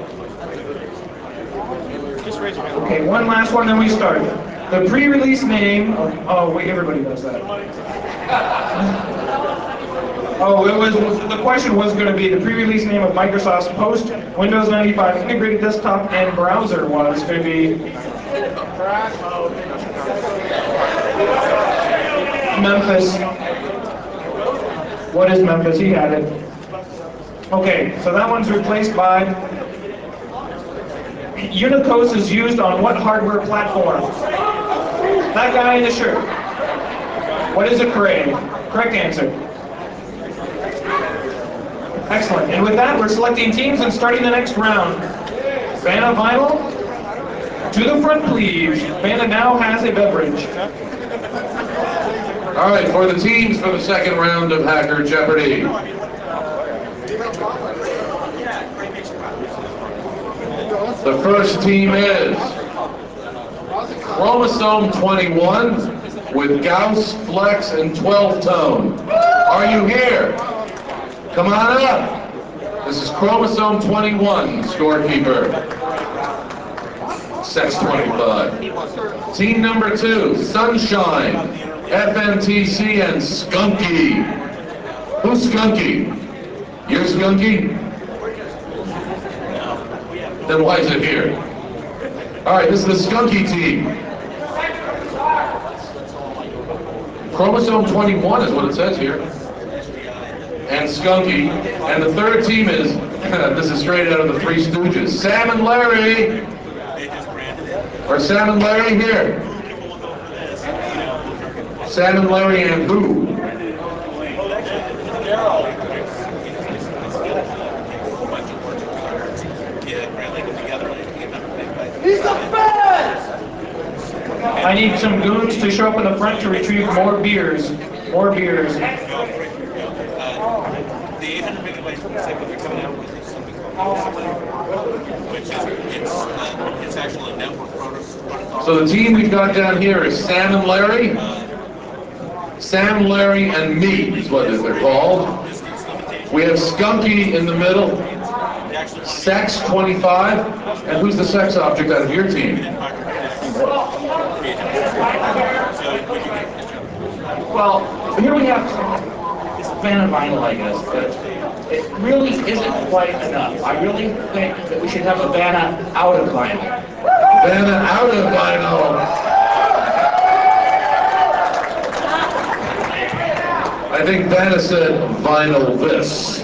Okay, one last one, then we start. The pre-release name of, oh wait, everybody knows that. Oh, it was, the question was going to be the pre-release name of Microsoft's post Windows ninety-five integrated desktop and browser was going to be Memphis. What is Memphis? He had it. Okay, so that one's replaced by Unicode is used on what hardware platform? That guy in the shirt. What is a Cray? Correct answer. Excellent. And with that, we're selecting teams and starting the next round. Vanna Vinyl, to the front, please. Vanna now has a beverage. All right, for the teams for the second round of Hacker Jeopardy. The first team is Chromosome twenty-one with Gauss, Flex, and twelve tone. Are you here? Come on up. This is Chromosome twenty-one, scorekeeper. Sex twenty-five. Team number two, Sunshine, F N T C, and Skunky. Who's Skunky? You're Skunky? Then why is it here? All right, this is the Skunky team. Chromosome twenty-one is what it says here. And Skunky. And the third team is, this is straight out of the Three Stooges. Sam and Larry. Are Sam and Larry here? Sam and Larry and who? He's a fed! I need some goons to show up in the front to retrieve more beers. More beers. The eight hundred megabytes from the site that they're coming out with is something called which is it's, uh, it's actually a network protocol. So the team we've got down here is Sam and Larry. Sam, Larry, and me is what they're called. We have Skunky in the middle. Sex, twenty-five. And who's the sex object out of your team? Well, here we have Vanna Vinyl, I guess, but it really isn't quite enough. I really think that we should have a Vanna out of vinyl. Vanna out of vinyl. I think Vanna said vinyl this.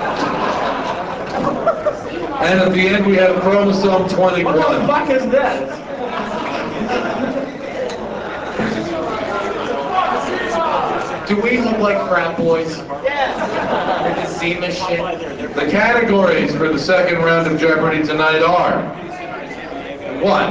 And at the end we have chromosome twenty-one. What the fuck is that? Do we look like frat boys? Yes. With the Zima shit? The categories for the second round of Jeopardy tonight are what?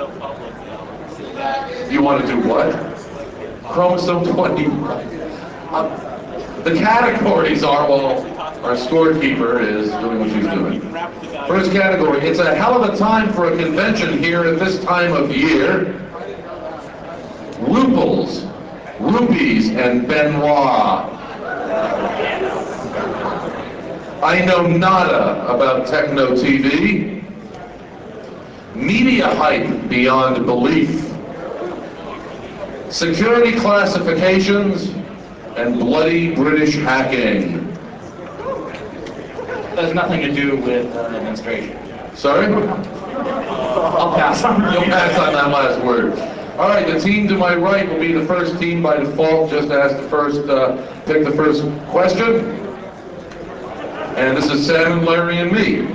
You want to do what? Chromosome twenty-one. Uh, the categories are, well, our scorekeeper is doing what she's doing. First category, it's a hell of a time for a convention here at this time of year. Ruples, rupees, and Benoit. I know nada about techno T V. Media hype beyond belief. Security classifications and bloody British hacking. That has nothing to do with uh, administration. Sorry? I'll pass on. You'll pass on that last word. All right, the team to my right will be the first team by default. Just ask the first, uh, pick the first question. And this is Sam and Larry and me.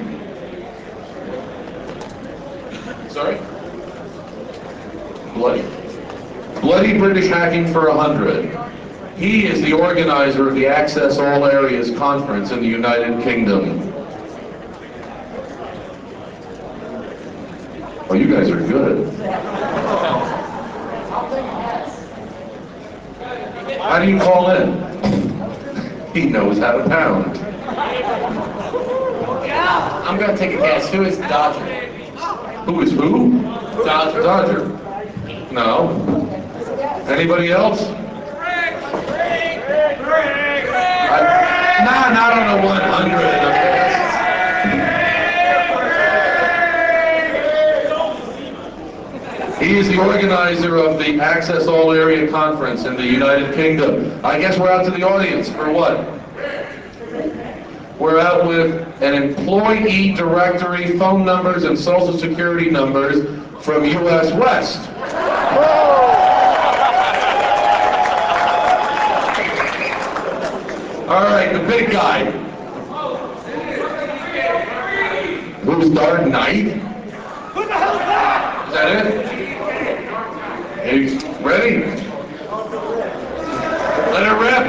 Sorry? Bloody. Bloody British hacking for a hundred. He is the organizer of the Access All Areas Conference in the United Kingdom. Oh, you guys are good. How do you call in? He knows how to pound. I'm going to take a guess. Who is Dodger? Who is who? Dodger. Dodger. No. Anybody else? I, nah, not on a one hundred. He is the organizer of the Access All Area Conference in the United Kingdom. I guess we're out to the audience for what? We're out with an employee directory, phone numbers, and social security numbers from U S West. All right, the big guy. Who's Dark Knight? Who the hell's that? Is that it? He's ready? Let it rip.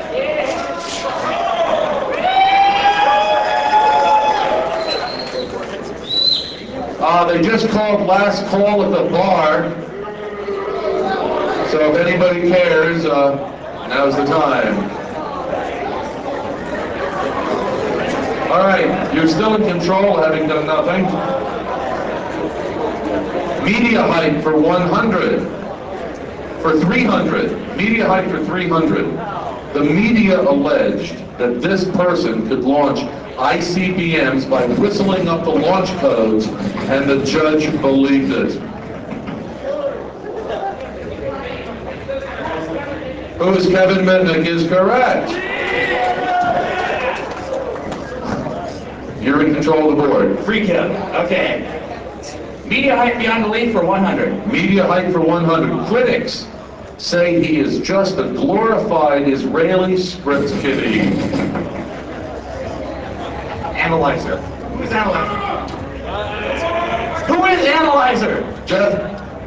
Uh, they just called last call at the bar. So if anybody cares, uh, now's the time. All right, you're still in control, having done nothing. Media hype for one hundred. For three hundred. Media hype for three hundred. The media alleged that this person could launch I C B Ms by whistling up the launch codes, and the judge believed it. Who is Kevin Mitnick is correct. You're in control of the board. Free Kevin. Okay. Media hype beyond belief for one hundred. Media hype for one hundred. Critics say he is just a glorified Israeli script kiddie. Analyzer. Who is Analyzer? Who is Analyzer? Jeff?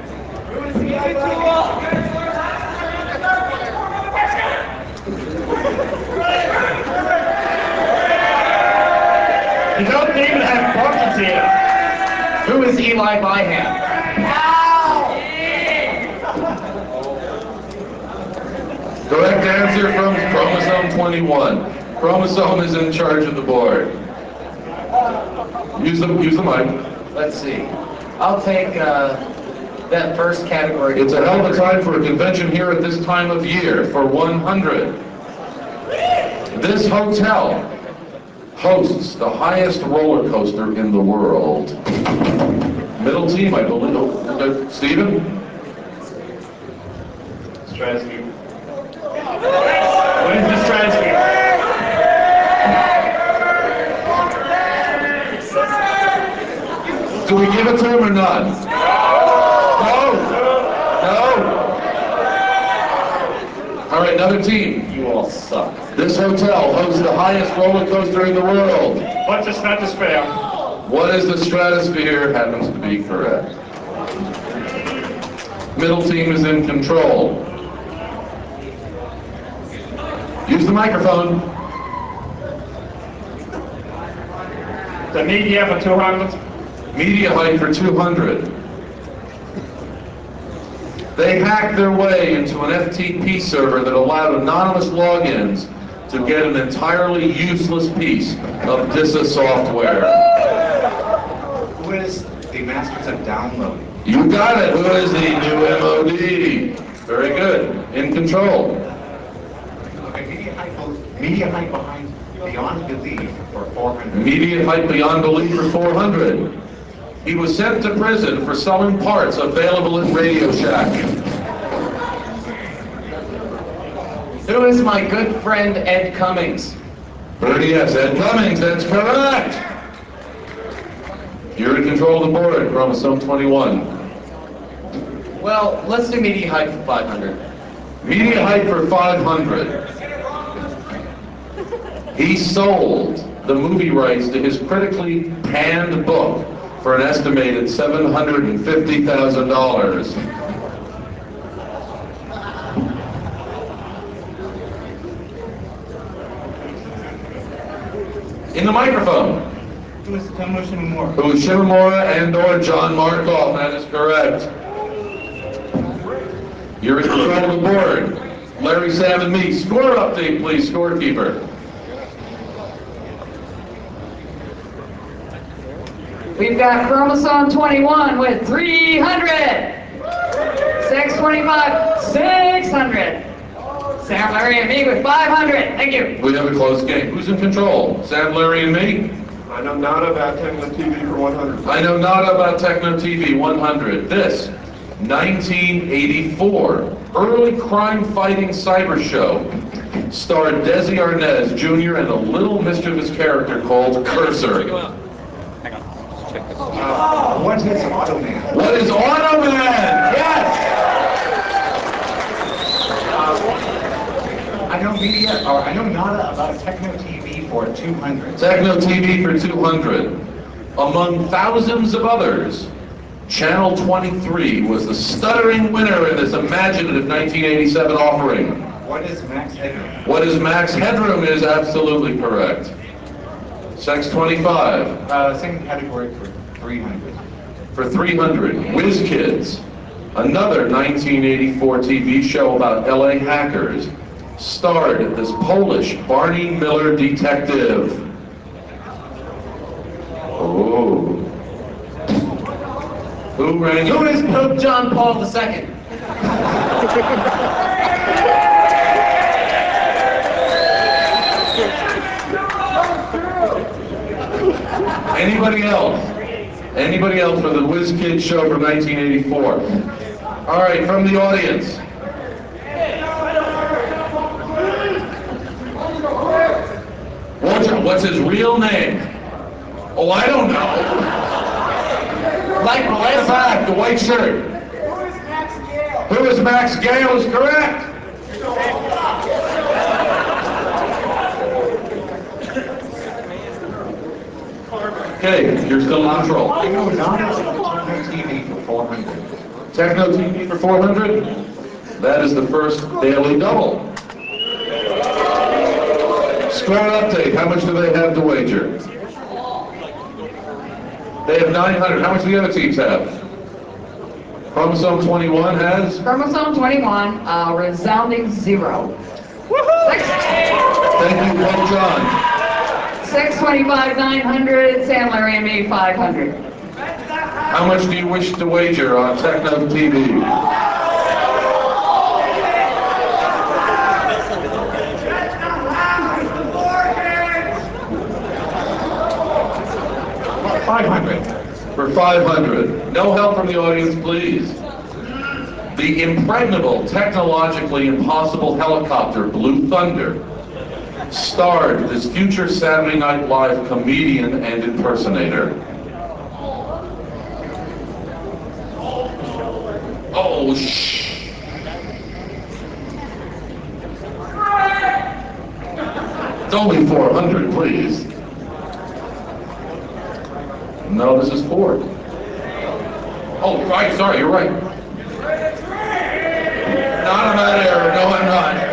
You don't even have buckets here. Who is Eli Byham? Correct answer from chromosome twenty-one. Chromosome is in charge of the board. Use the, use the mic. Let's see. I'll take uh, that first category. It's a hell of a time for a convention here at this time of year for one hundred. This hotel hosts the highest roller coaster in the world? Middle team, I believe. Uh, Stephen? Stratosphere. What is the stratosphere? Do we give it to him or not? No? No? All right, another team. You all suck. This hotel hosts the highest roller coaster in the world. What's the stratosphere? What is the stratosphere? Happens to be correct. Middle team is in control. Use the microphone. The media for two hundred. Media height for two hundred. They hacked their way into an F T P server that allowed anonymous logins to get an entirely useless piece of D I S A software. Who is the masters of downloading? You got it. Who is the new M O D? Very good. In control. Okay, media hype, media hype behind Beyond Belief for four hundred. Immediate height beyond belief for four hundred. He was sent to prison for selling parts available at Radio Shack. Who is my good friend Ed Cummings? Bernie, yes, Ed Cummings, that's correct. You're in control of the board, chromosome twenty-one. Well, let's do media height for five hundred. Media height for five hundred. He sold the movie rights to his critically panned book for an estimated seven hundred fifty thousand dollars. In the microphone. Who is Tomo Shimomura? Who is Shimomura and or John Markoff? That is correct. You're in control of the board. Larry, Sam, and me. Score update, please, scorekeeper. We've got chromosome twenty-one with three hundred. Sex twenty-five, six hundred. Sam, Larry, and me with five hundred. Thank you. We have a close game. Who's in control? Sam, Larry, and me? I know nada about Techno T V for one hundred. I know nada about Techno T V one hundred. This, nineteen eighty-four, early crime-fighting cyber show starred Desi Arnaz Junior and a little mischievous character called Cursor. Uh, what is Automan? What is Automan? Yes! Uh, I know media, or I know nada about Techno T V for two hundred. Techno T V for two hundred. Among thousands of others, Channel twenty-three was the stuttering winner in this imaginative nineteen eighty-seven offering. What is Max Headroom? What is Max Headroom is absolutely correct. Sex twenty-five. Uh, same category for three hundred. For three hundred, WizKids, another nineteen eighty-four T V show about L A hackers, starred this Polish Barney Miller detective. Oh. Who rang it? Who is Pope John Paul the Second? Anybody else? Anybody else for the WizKids show from nineteen eighty-four? All right, from the audience. What's, what's his real name? Oh, I don't know. Like the back, the white shirt. Who is Max Gale? Is correct. Okay, you're still in control. I know nada about Techno T V for four hundred. Techno T V for four hundred? That is the first daily double. Score update, how much do they have to wager? They have nine hundred. How much do the other teams have? Chromosome twenty-one has? Chromosome twenty-one, uh, resounding zero. Thank you, Pope John. Sex twenty-five, nine hundred. Sam, Larry, and me, five hundred. How much do you wish to wager on Techno T V? five hundred. For five hundred. No help from the audience, please. The impregnable, technologically impossible helicopter Blue Thunder starred this future Saturday Night Live comedian and impersonator. Oh, shh. It's only four hundred, please. No, this is four. Oh, right, sorry, you're right. Not on that error, no, I'm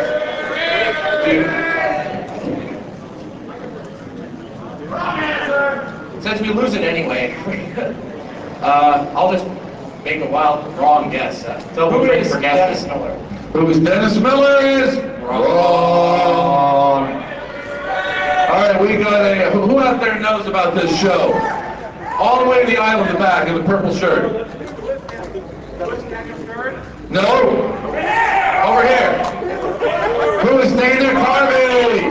not. Since we lose it anyway, uh, I'll just make a wild wrong guess. Uh, so who is for Dennis Miller? Who's Dennis Miller is wrong. All right, we got a, who out there knows about this show? All the way to the aisle in the back in the purple shirt. No? Over here. Who is Dana Carvey?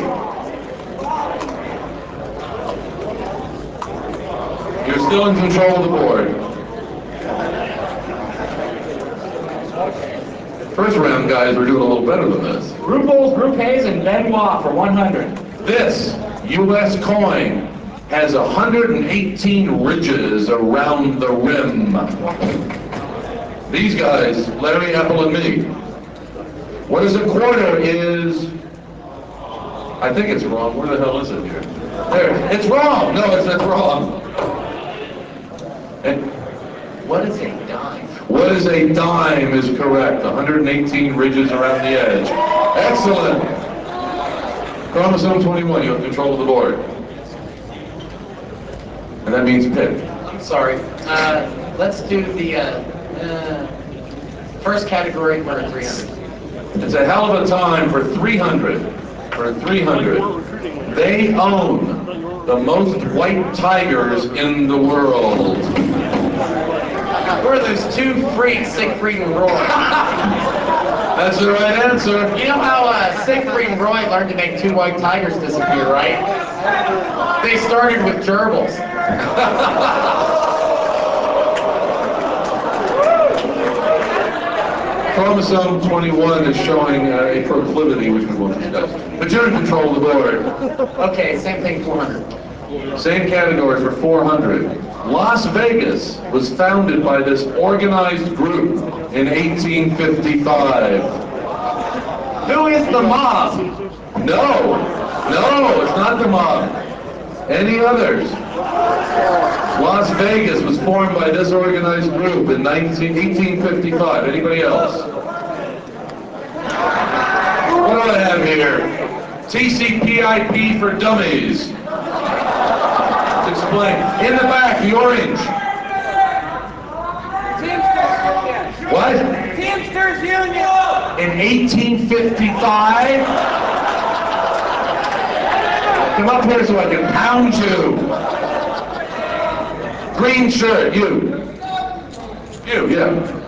You're still in control of the board. First round, guys, we're doing a little better than this. RuPaul's Group Hayes and Benoit for one hundred. This U S coin has one hundred eighteen ridges around the rim. These guys, Larry, Apple, and me. What is a quarter is... I think it's wrong. Where the hell is it here? There. It's wrong. No, it's, it's wrong. And what is a dime? What is a dime is correct. one hundred eighteen ridges around the edge. Excellent. Chromosome twenty-one, you have control of the board. And that means pick. I'm sorry. Uh, let's do the uh, uh, first category for three hundred. It's a hell of a time for three hundred. For three hundred. They own the most white tigers in the world. Who are those two freaks, Siegfried and Roy? That's the right answer. You know how uh, Siegfried and Roy learned to make two white tigers disappear, right? They started with gerbils. Chromosome twenty-one is showing uh, a proclivity, which we won't discuss. But you're in control of the board. Okay, same thing, four hundred. Same category for four hundred. Las Vegas was founded by this organized group in eighteen fifty-five. Who is the mob? No, no, it's not the mob. Any others? Las Vegas was formed by this organized group in eighteen fifty-five. Anybody else? What do I have here? T C P I P for dummies. Let's explain. In the back, the orange. Teamsters Union. What? Teamsters Union. In eighteen fifty-five? Come up here so I can pound you. Green shirt, you. You, yeah.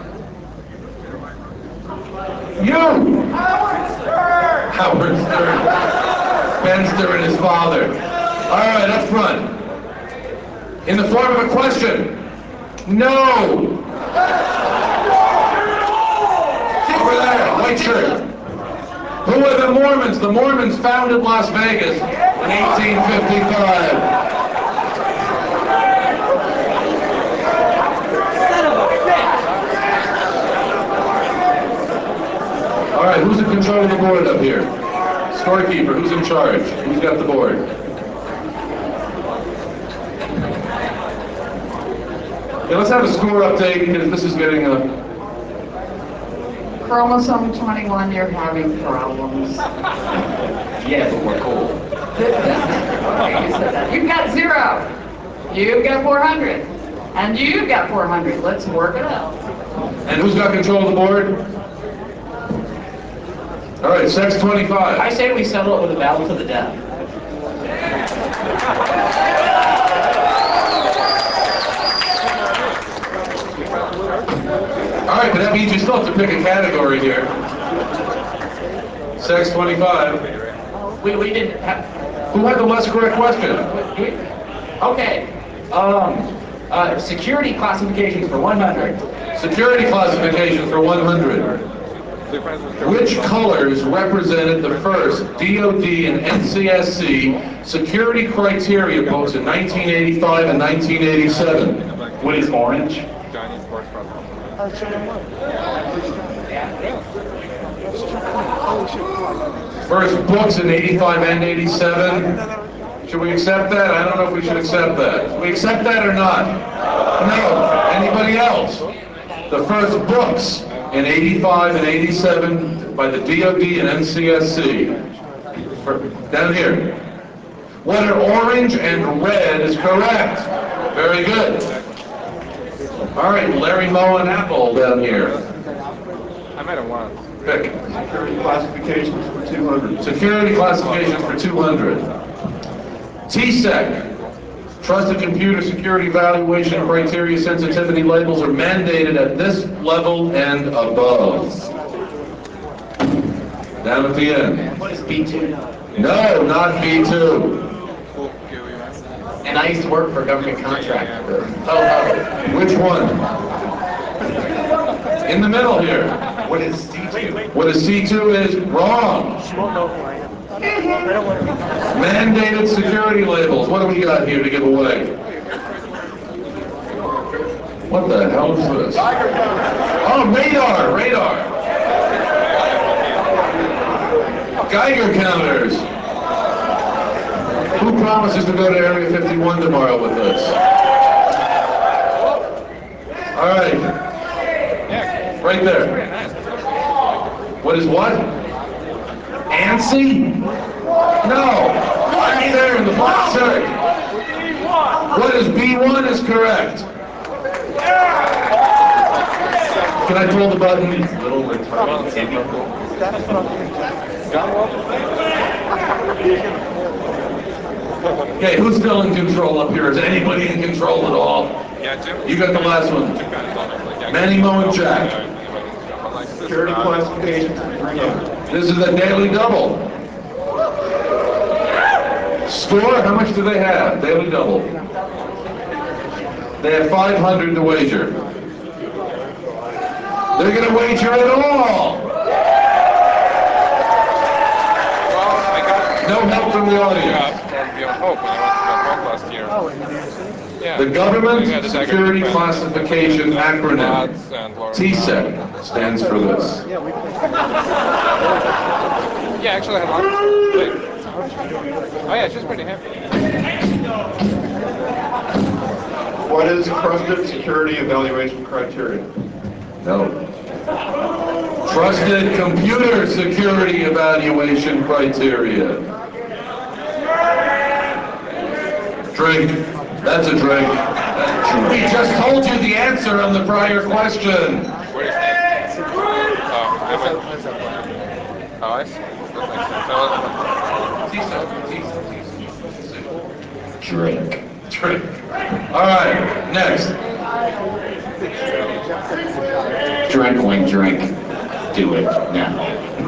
You. Howard Stern. Howard Stern. Ben Stern and his father. All right, up front. In the form of a question. No. Over there, white shirt. Who are the Mormons? The Mormons founded Las Vegas in eighteen fifty-five. All right, who's in control of the board up here? Scorekeeper, who's in charge? Who's got the board? Yeah, let's have a score update because this is getting a... Chromosome twenty-one, you're having problems. Yeah, but we're cool. Okay, you said that. You've got zero. You've got four hundred. And you've got four hundred. Let's work it out. And who's got control of the board? All right, Sex twenty-five. I say we settle it with a battle to the death. All right, but that means you still have to pick a category here. Sex twenty-five. We, we didn't have... Who had the less correct question? Okay. Um, uh, security classifications for one hundred. Security classifications for one hundred. Which colors represented the first D O D and N C S C security criteria books in nineteen eighty-five and nineteen eighty-seven? What is orange? First books in eighty-five and eighty-seven. Should we accept that? I don't know if we should accept that. Should we accept that or not? No. Anybody else? The first books in eighty-five and eighty-seven by the D O D and N C S C. For, down here. Whether orange and red is correct. Very good. All right, Larry Moe and Apple down here. I met him once. Pick. Security classifications for two hundred. Security classifications for two hundred. T SEC. Trusted computer security evaluation criteria sensitivity labels are mandated at this level and above. Down at the end. What is B two? No, not B two. And I used to work for a government contractor. Oh, oh. Which one? In the middle here. What is C two? What a C two is wrong. Mandated security labels. What do we got here to give away? What the hell is this? Oh, radar, radar. Geiger counters. Who promises to go to Area fifty-one tomorrow with us? All right. Right there. What is what? ANSI? No. Right there in the black shirt. What is B one is correct. Can I pull the button? Little retarded Timmy. Okay, who's still in control up here? Is anybody in control at all? Yeah, Jim. You got the last one. Manny, Mo, and Jack. Security classifications for three hundred. This is a daily double. Score, how much do they have? Daily double. They have five hundred to wager. They're going to wager it all. No help from the audience. The Government Security Classification acronym, T SEC, stands for this. Yeah, actually I had lunch. Oh yeah, she's pretty happy. What is trusted security evaluation criteria? No. Trusted computer security evaluation criteria. Drink. That's a drink. That's a drink. We just told you the answer on the prior question. What is that? Oh, I meant... Oh, I see. Drink. Drink. All right, next. Drink, wink, drink. Do it now.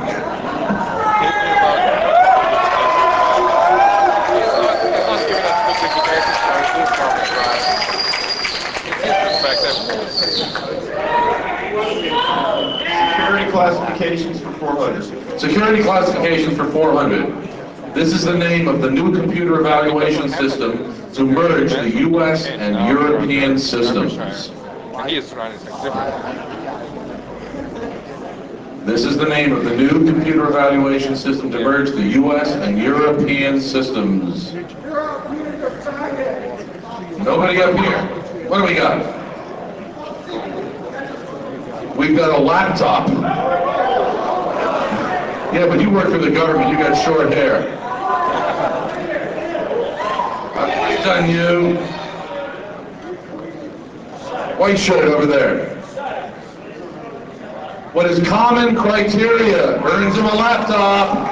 Security classifications for four hundred. Security classifications for four hundred. This is the name of the new computer evaluation system to merge the U S and European systems. He is running different. This is the name of the new computer evaluation system to merge the U S and European systems. Nobody up here. What do we got? We've got a laptop. Yeah, but you work for the government. You got short hair. I've done you. White shirt over there. What is common criteria? Earns him a laptop.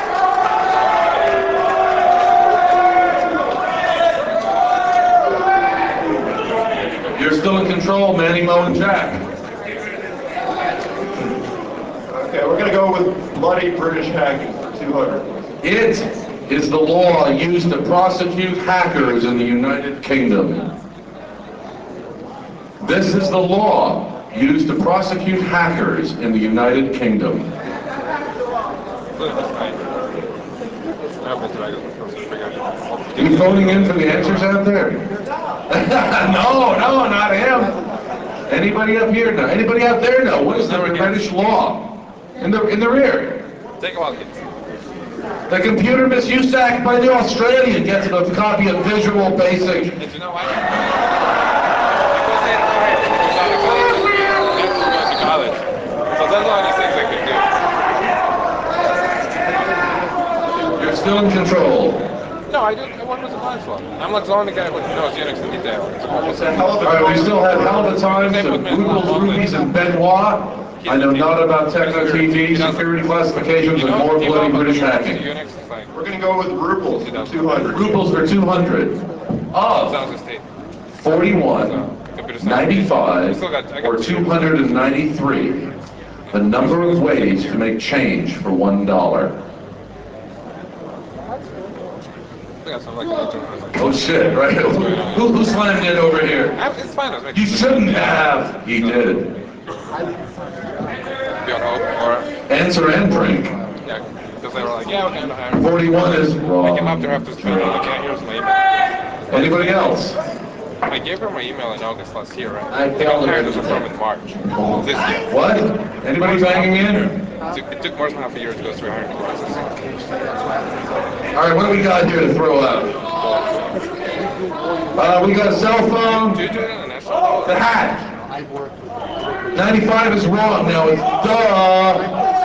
You're still in control, Manny, Mo, and Jack. Okay, we're going to go with bloody British hacking for two hundred. It is the law used to prosecute hackers in the United Kingdom? This is the law used to prosecute hackers in the United Kingdom. You phoning in for the answers out there? no, no, not him. Anybody up here know? Anybody out there know? What is the British law? In the in the rear. Take a look. The Computer Misuse Act by the Australian gets a copy of Visual Basic. And you know why? Because they don't have to go to college. So that's one of the things I could do. You're still in control. No, I didn't. I work with the client flow. I'm like the only guy who knows Unix in detail. All right, we still have hell of a time to Google's, Rubies, and Benoit. I know not about Techno T V, security classifications, and more bloody British hacking. We're going to go with Ruples for two hundred. Ruples for two hundred. Of forty-one, ninety-five, or two hundred ninety-three. The number of ways to make change for one dollar. Oh shit, right? Who, who slammed in over here? It's fine. You shouldn't have. He did. Answer and drink. Yeah, because they were like, yeah, okay, I'm forty-one is wrong. I came up to have to spend like, yeah, here's my email. Anybody else? I gave her my email in August last year, right? I I got hired as a firm in March of this year. What? Anybody banging in? It took, it took more than half a year to go through hiring the process. All right, what do we got here to throw out? Uh, we got a cell phone. The hat. ninety-five is wrong. Now it's duh.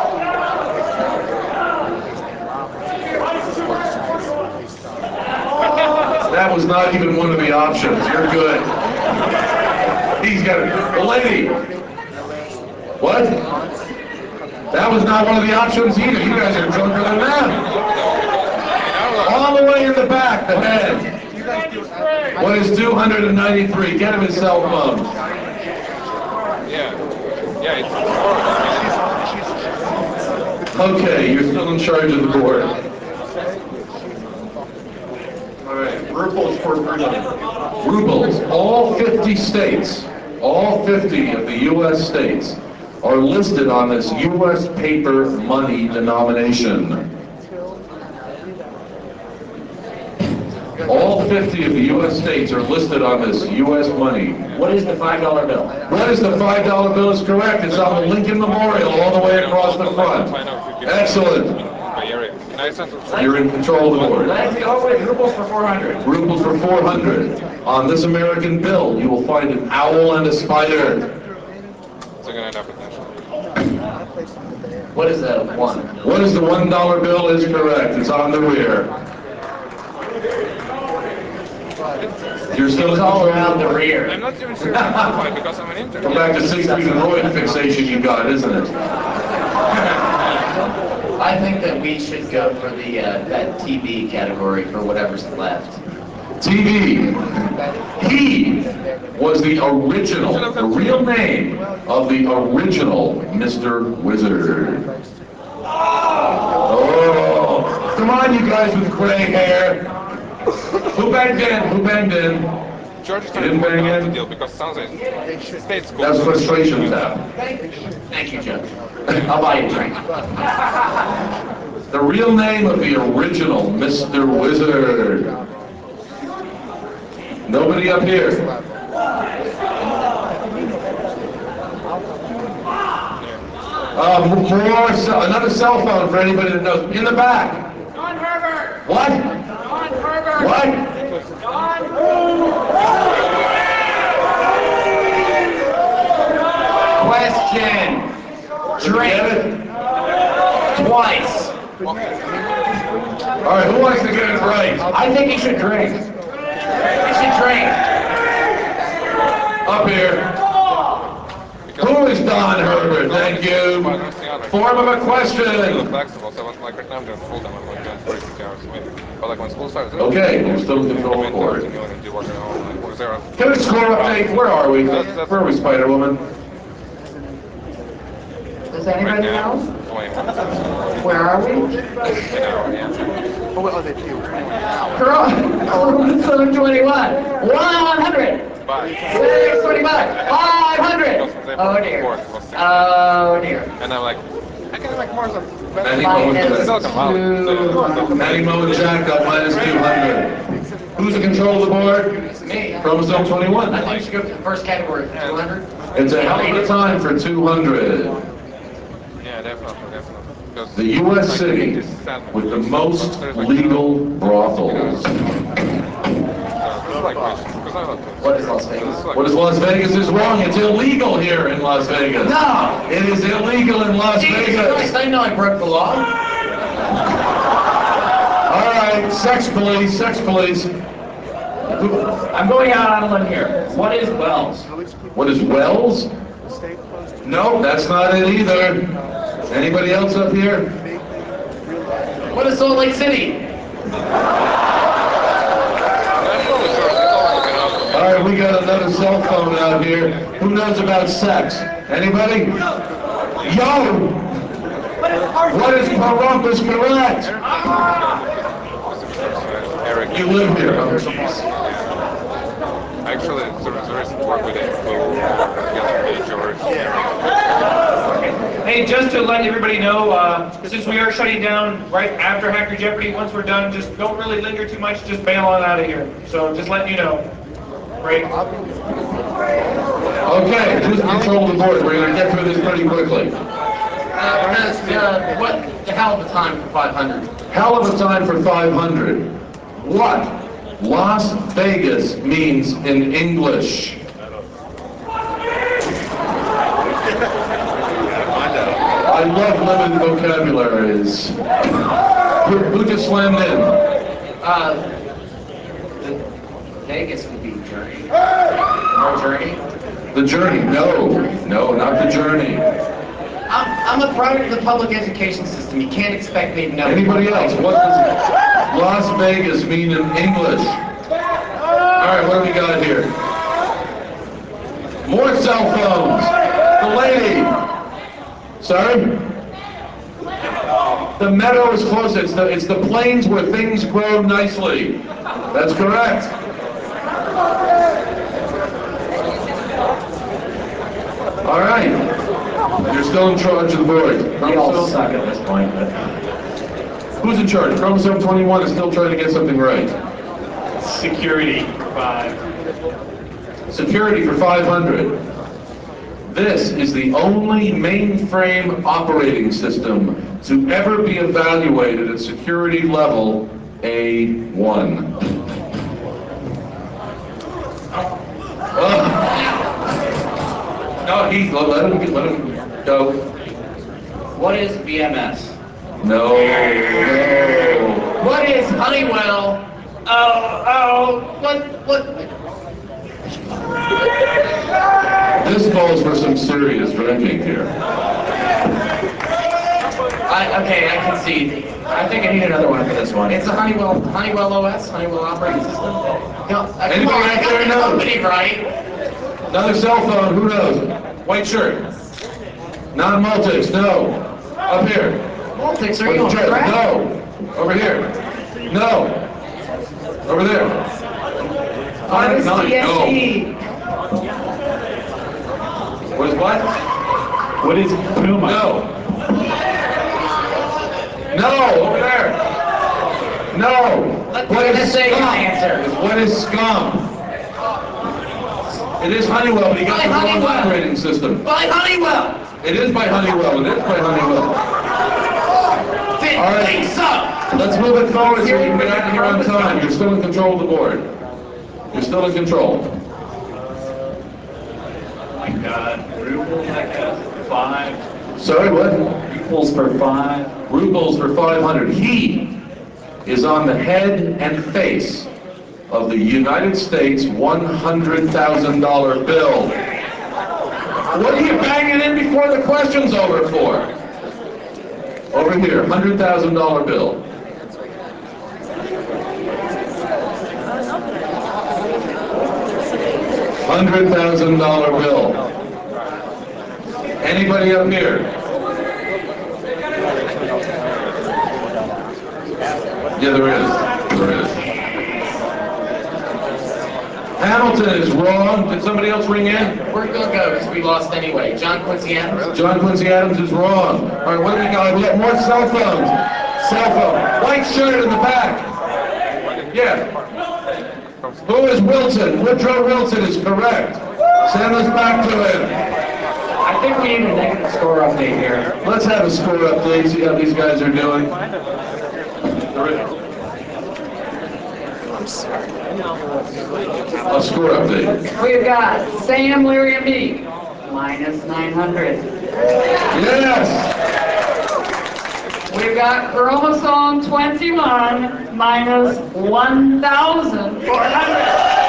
That was not even one of the options. You're good. He's got it. The lady. What? That was not one of the options either. You guys are drunker than that. All the way in the back, the head. What is two hundred ninety-three? Get him his cell phone. Yeah. Yeah, it's Okay, you're still in charge of the board. All right, Ruples for three hundred. Rubles, all fifty states, all fifty of the U S states are listed on this U S paper money denomination. All fifty of the U S states are listed on this U S money. What is the five dollar bill? What is the five dollar bill is correct. It's on the Lincoln Memorial all the way across the front. Excellent. You're in control of the board. Let's go with Ruples for four hundred. Ruples for four hundred. On this American bill, you will find an owl and a spider. So gonna end up with that. What is the one? What is the one dollar bill is correct. It's on the rear. You're still all around the rear. I'm not even sure why, because I'm an intern. Go back to six-week roid fixation you got, isn't it? I think that we should go for the uh, that T V category for whatever's left. T V. He was the original, the real name of the original Mister Wizard. Oh, come on, you guys with gray hair. Who banged in? Who banged in? George You didn't bang in? deal because it sounds like state school. That's frustration tap. Thank you, Judge. I'll buy you a drink. The real name of the original Mister Wizard. Nobody up here. Uh, more, another cell phone for anybody that knows. In the back. John Herbert. What? John Herbert. What? John Question. Drink. Twice. All right, who wants to get it right? I think he should drink. He should drink. Up here. Who is Don Herbert? Thank you. Form of a question. Flexible, so like right now I'm doing full time. I'm like doing forty-six hours a week. But like when school starts, okay, we're still in control of the board. Can we score update? Where are we? Where are we, Spider Woman? Does anybody know? Where are we? Chromosome twenty-one. one hundred. six twenty-five. five hundred. Oh dear. Oh dear. And I'm like, I can make more than Manny Mo and Silicon Valley. Manny Mo and Jack got minus two hundred. Who's in control of the board? Me. Chromosome twenty-one. I think we should go to the first category, two hundred. It's a hell of a time for two hundred. Yeah, definitely, definitely. Because The U S city with the most legal brothels. What is Las Vegas? What is Las Vegas is wrong. It's illegal here in Las Vegas. No! It is illegal in Las Jesus Vegas. Christ, I know I broke the law. All right, sex police, sex police. I'm going out on a limb here. What is Wells? What is Wells? No, that's not it either. Anybody else up here? What is Salt Lake City? All right, we got another cell phone out here. Who knows about sex? Anybody? Yo! What is Parumpus correct? Eric. You live here, huh? Actually, there was a recent work with it. Yesterday, George. Hey, just to let everybody know, uh, since we are shutting down right after Hacker Jeopardy, once we're done, just don't really linger too much, just bail on out of here. So just letting you know. Right? Okay, who's in control of the board? We're going to get through this pretty quickly. Uh, uh, what the hell of a time for five hundred? Hell of a time for five hundred. What Las Vegas means in English? I love limited vocabularies. Who, who just slammed in? Uh, the Vegas would be Journey. Our Journey? The Journey. No, no, not the Journey. I'm, I'm a product of the public education system. You can't expect me to know. Anybody else? What does Las Vegas mean in English? All right, what do we got here? More cell phones. The lady. Sorry? The meadow is close. It's the, it's the plains where things grow nicely. That's correct. All right. You're still in charge of the board. We all suck at this point, but... Who's in charge? Chromosome twenty-one is still trying to get something right. Security for five. Security for five hundred. This is the only mainframe operating system to ever be evaluated at security level A one. Uh, no, he, let him, let him go. What is B M S? No, no. What is Honeywell? Oh, oh, what, what? This calls for some serious drinking here. I, okay, I concede. I think I need another one for this one. It's a Honeywell, Honeywell O S, Honeywell operating system. No, uh, come Anybody on, I out got there the know? company right. Another cell phone, who knows? White shirt. Non-Multics, no. Up here. Multics, are you on Shirt, track? no. Over here. No. Over there. What is Nine, T S P? no. What is what? What is Puma? No. No, over there. No. Let What the is N S A scum? answer. What is scum? It is Honeywell, but he got By the wrong Honeywell. operating system. By Honeywell. It is by Honeywell. It is by Honeywell. Fit All right. Lisa. Let's move it forward so we can get out of here on time. You're still in control of the board. You're still in control. My God, rubles, I guess, five. Sorry, what? Rubles for five. Rubles for five hundred. He is on the head and face of the United States one hundred thousand dollar bill. What are you banging in before the question's over for? Over here, one hundred thousand dollar bill. one hundred thousand dollar bill. Anybody up here? Yeah, there is. There is. Hamilton is wrong. Did somebody else ring in? We're gonna go because we lost anyway. John Quincy Adams. John Quincy Adams is wrong. All right, what do we got? We got more cell phones. Cell phone. White shirt in the back. Yeah. Who is Wilson? Woodrow Wilson is correct. Send us back to him. I think we need a negative score update here. Let's have a score update, see how these guys are doing. I'm sorry. A score update. We've got Sam, Larry, and me, minus nine hundred. Yes! We've got chromosome twenty-one, minus one thousand four hundred.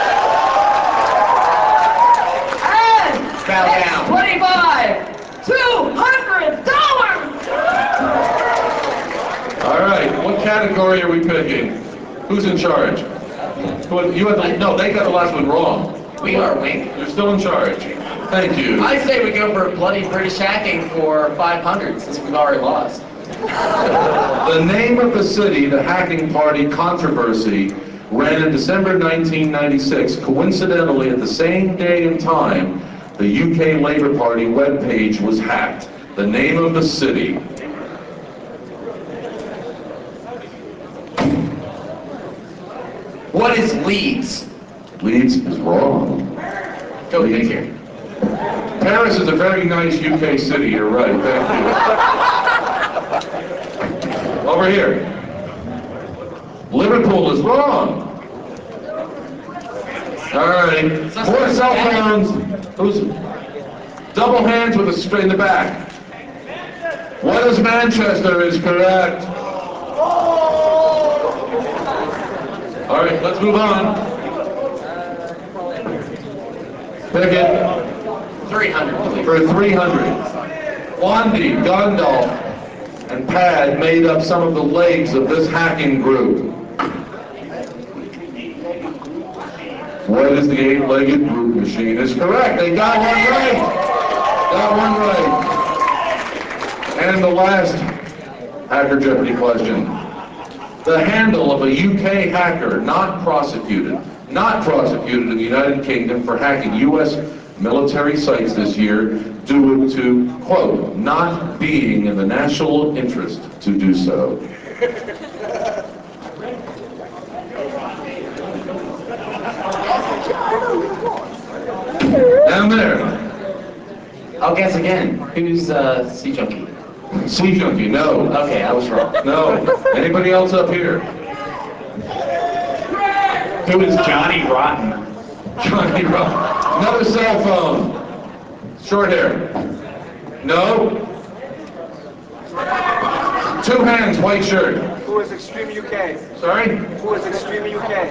And Bow down. twenty-five, two hundred dollars! All right, what category are we picking? Who's in charge? Who, you had the, no, they got the last one wrong. We are Wink. You're still in charge. Thank you. I say we go for bloody British hacking for five hundred since we've already lost. The name of the city, the hacking party controversy, ran in December nineteen ninety-six. Coincidentally, at the same day and time, the U K Labour Party webpage was hacked. The name of the city. What is Leeds? Leeds is wrong. Go figure. Paris is a very nice U K city, you're right, thank you. Over here. Liverpool is wrong. All right, four cell phones. Who's double hands with a straight in the back? What is Manchester is correct. All right, let's move on. Pick it. three hundred, please. For three hundred. Wandy, Gandalf, and Pad made up some of the legs of this hacking group. What is the eight-legged group machine? Is correct. They got one right. Got one right. And the last Hacker Jeopardy question. The handle of a U K hacker not prosecuted, not prosecuted in the United Kingdom for hacking U S military sites this year due to, quote, not being in the national interest to do so. Down there. I'll guess again. Who's uh, Sea Junkie? Sea Junkie, no. Okay, I was wrong. No. Anybody else up here? Who is Johnny Rotten? Johnny Rotten. Another cell phone. Short hair. No. Two hands, white shirt. Who is Extreme U K? Sorry? Who is Extreme U K?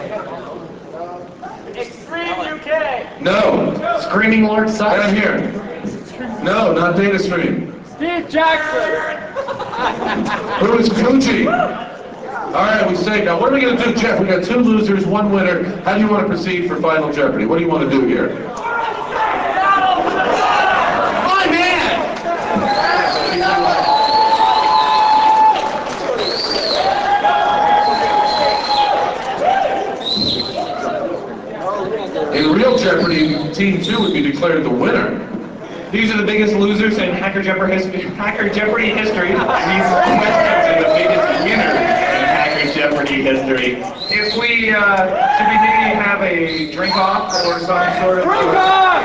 Extreme U K. No. Screaming Lord Sutton. Down here. No, not DataStream. Steve Jackson. Who is Coochie? All right, we say now. What are we going to do, Jeff? We got two losers, one winner. How do you want to proceed for Final Jeopardy? What do you want to do here? My man! In real Jeopardy, Team Two would be declared the winner. These are the biggest losers in Hacker Jeopardy history. Hacker Jeopardy history. These questions are the biggest winners in Hacker Jeopardy history. If we, uh, should we maybe have a drink off or some sort of... Drink off!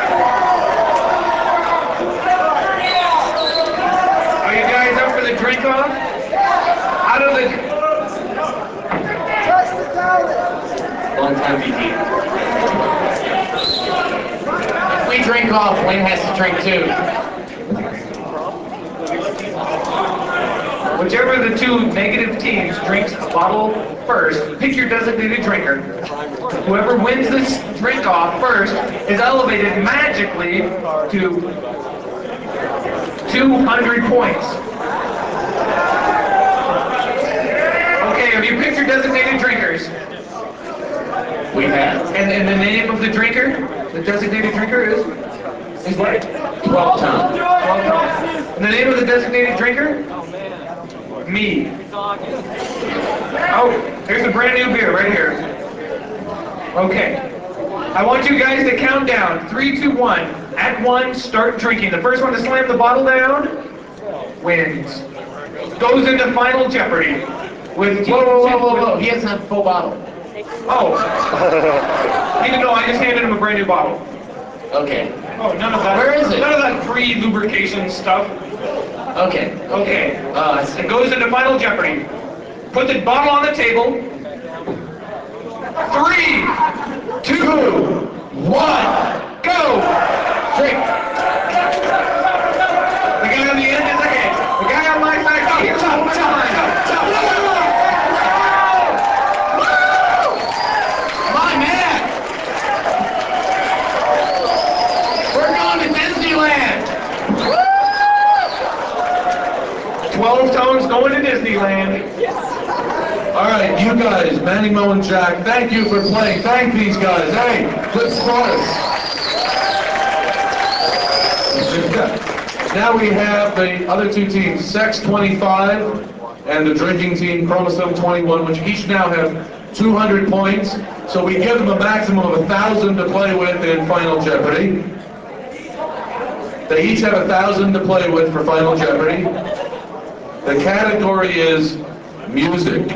Are you guys up for the drink off? How do the... Long time B T. If we drink off, Wayne has to drink too. Whichever of the two negative teams drinks a bottle first, pick your designated drinker. Whoever wins this drink off first is elevated magically to two hundred points. Okay, have you picked your designated drinkers? We have. And, and the name of the drinker? The designated drinker is? Is what? twelve times. twelve times. And the name of the designated drinker? Me. Oh, here's a brand new beer right here. Okay. I want you guys to count down. Three, two, one. At one, start drinking. The first one to slam the bottle down wins. Goes into Final Jeopardy. With Whoa, whoa, whoa, whoa, whoa. He hasn't had the full bottle. Oh. Even though I just handed him a brand new bottle. Okay. Oh, none of that. Where is it? None of that pre-lubrication stuff. Okay. Okay. Uh, It goes into Final Jeopardy. Put the bottle on the table. Three, two, one, go! Drink. The guy on the end is okay. The guy on my side, go! Here's up, time! My man! We're going to Disneyland! Twelve tones going to Disneyland. All right, you guys, Manny, Mo, and Jack, thank you for playing. Thank these guys. Hey, good sports. Now we have the other two teams, Sex twenty-five and the drinking team, Chromosome twenty-one, which each now have two hundred points. So we give them a maximum of one thousand to play with in Final Jeopardy. They each have one thousand to play with for Final Jeopardy. The category is music.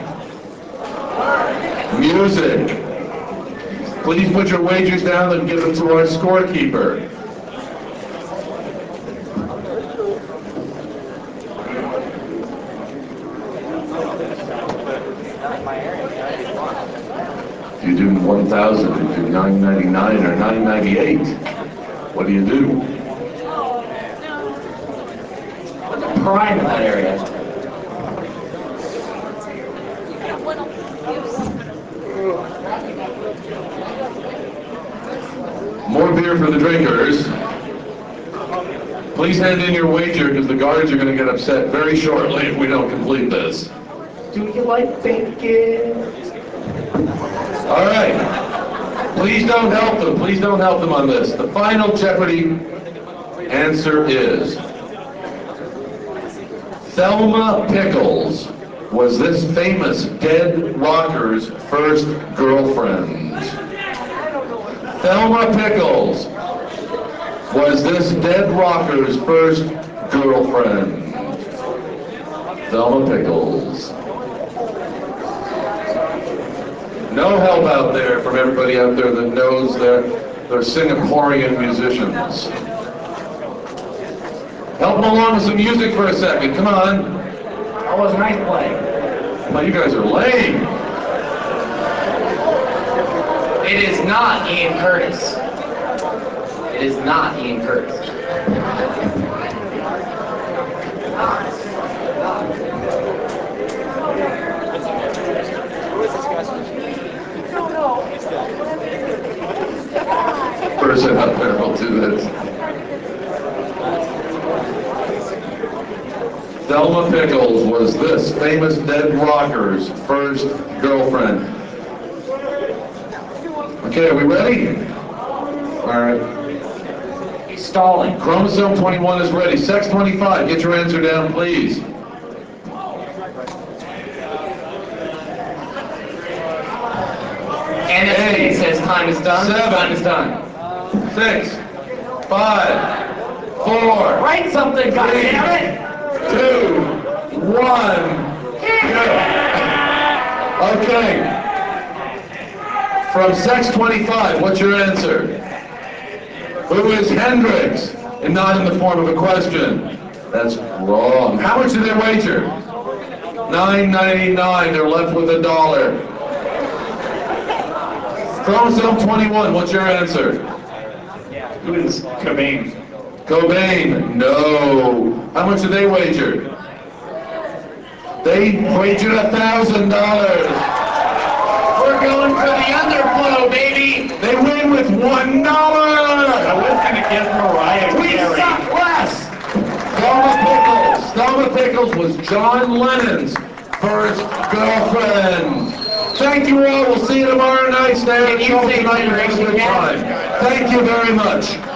Music. Please put your wagers down and give them to our scorekeeper. Do you do one thousand, do you do nine ninety-nine or nine ninety-eight? What do you do? Prime in that area. More beer for the drinkers. Please hand in your wager because the guards are going to get upset very shortly if we don't complete this. Do you like bacon? All right. Please don't help them. Please don't help them on this. The Final Jeopardy answer is Thelma Pickles was this famous dead rocker's first girlfriend. Thelma Pickles was this dead rocker's first girlfriend. Thelma Pickles. No help out there from everybody out there that knows they're, they're Singaporean musicians. Help them along with some music for a second. Come on. That was nice play. Well, you guys are lame. It is not Ian Curtis. It is not Ian Curtis. Person up there will do this. Thelma Pickles was this famous dead rocker's first girlfriend. Okay, are we ready? All right. He's stalling. Chromosome twenty-one is ready. Sex twenty-five, get your answer down, please. And it says time is done. Seven. Time is done. Six, five, four, Write something, goddammit! two, one. Go. Okay. From Sex twenty-five, what's your answer? Who is Hendrix? And not in the form of a question. That's wrong. How much did they wager? nine ninety-nine. They're left with a dollar. Chromosome twenty-one, what's your answer? Who is Cobain? Cobain, no. How much did they wager? They wagered a thousand dollars. We're going for the underflow, baby! They win with one dollar. I was gonna guess Mariah We Carey. suck less! Thelma Pickles. Thelma Pickles was John Lennon's first girlfriend. Thank you all. We'll see you tomorrow night. Stay on the show tonight. You're having a good time. Thank you very much.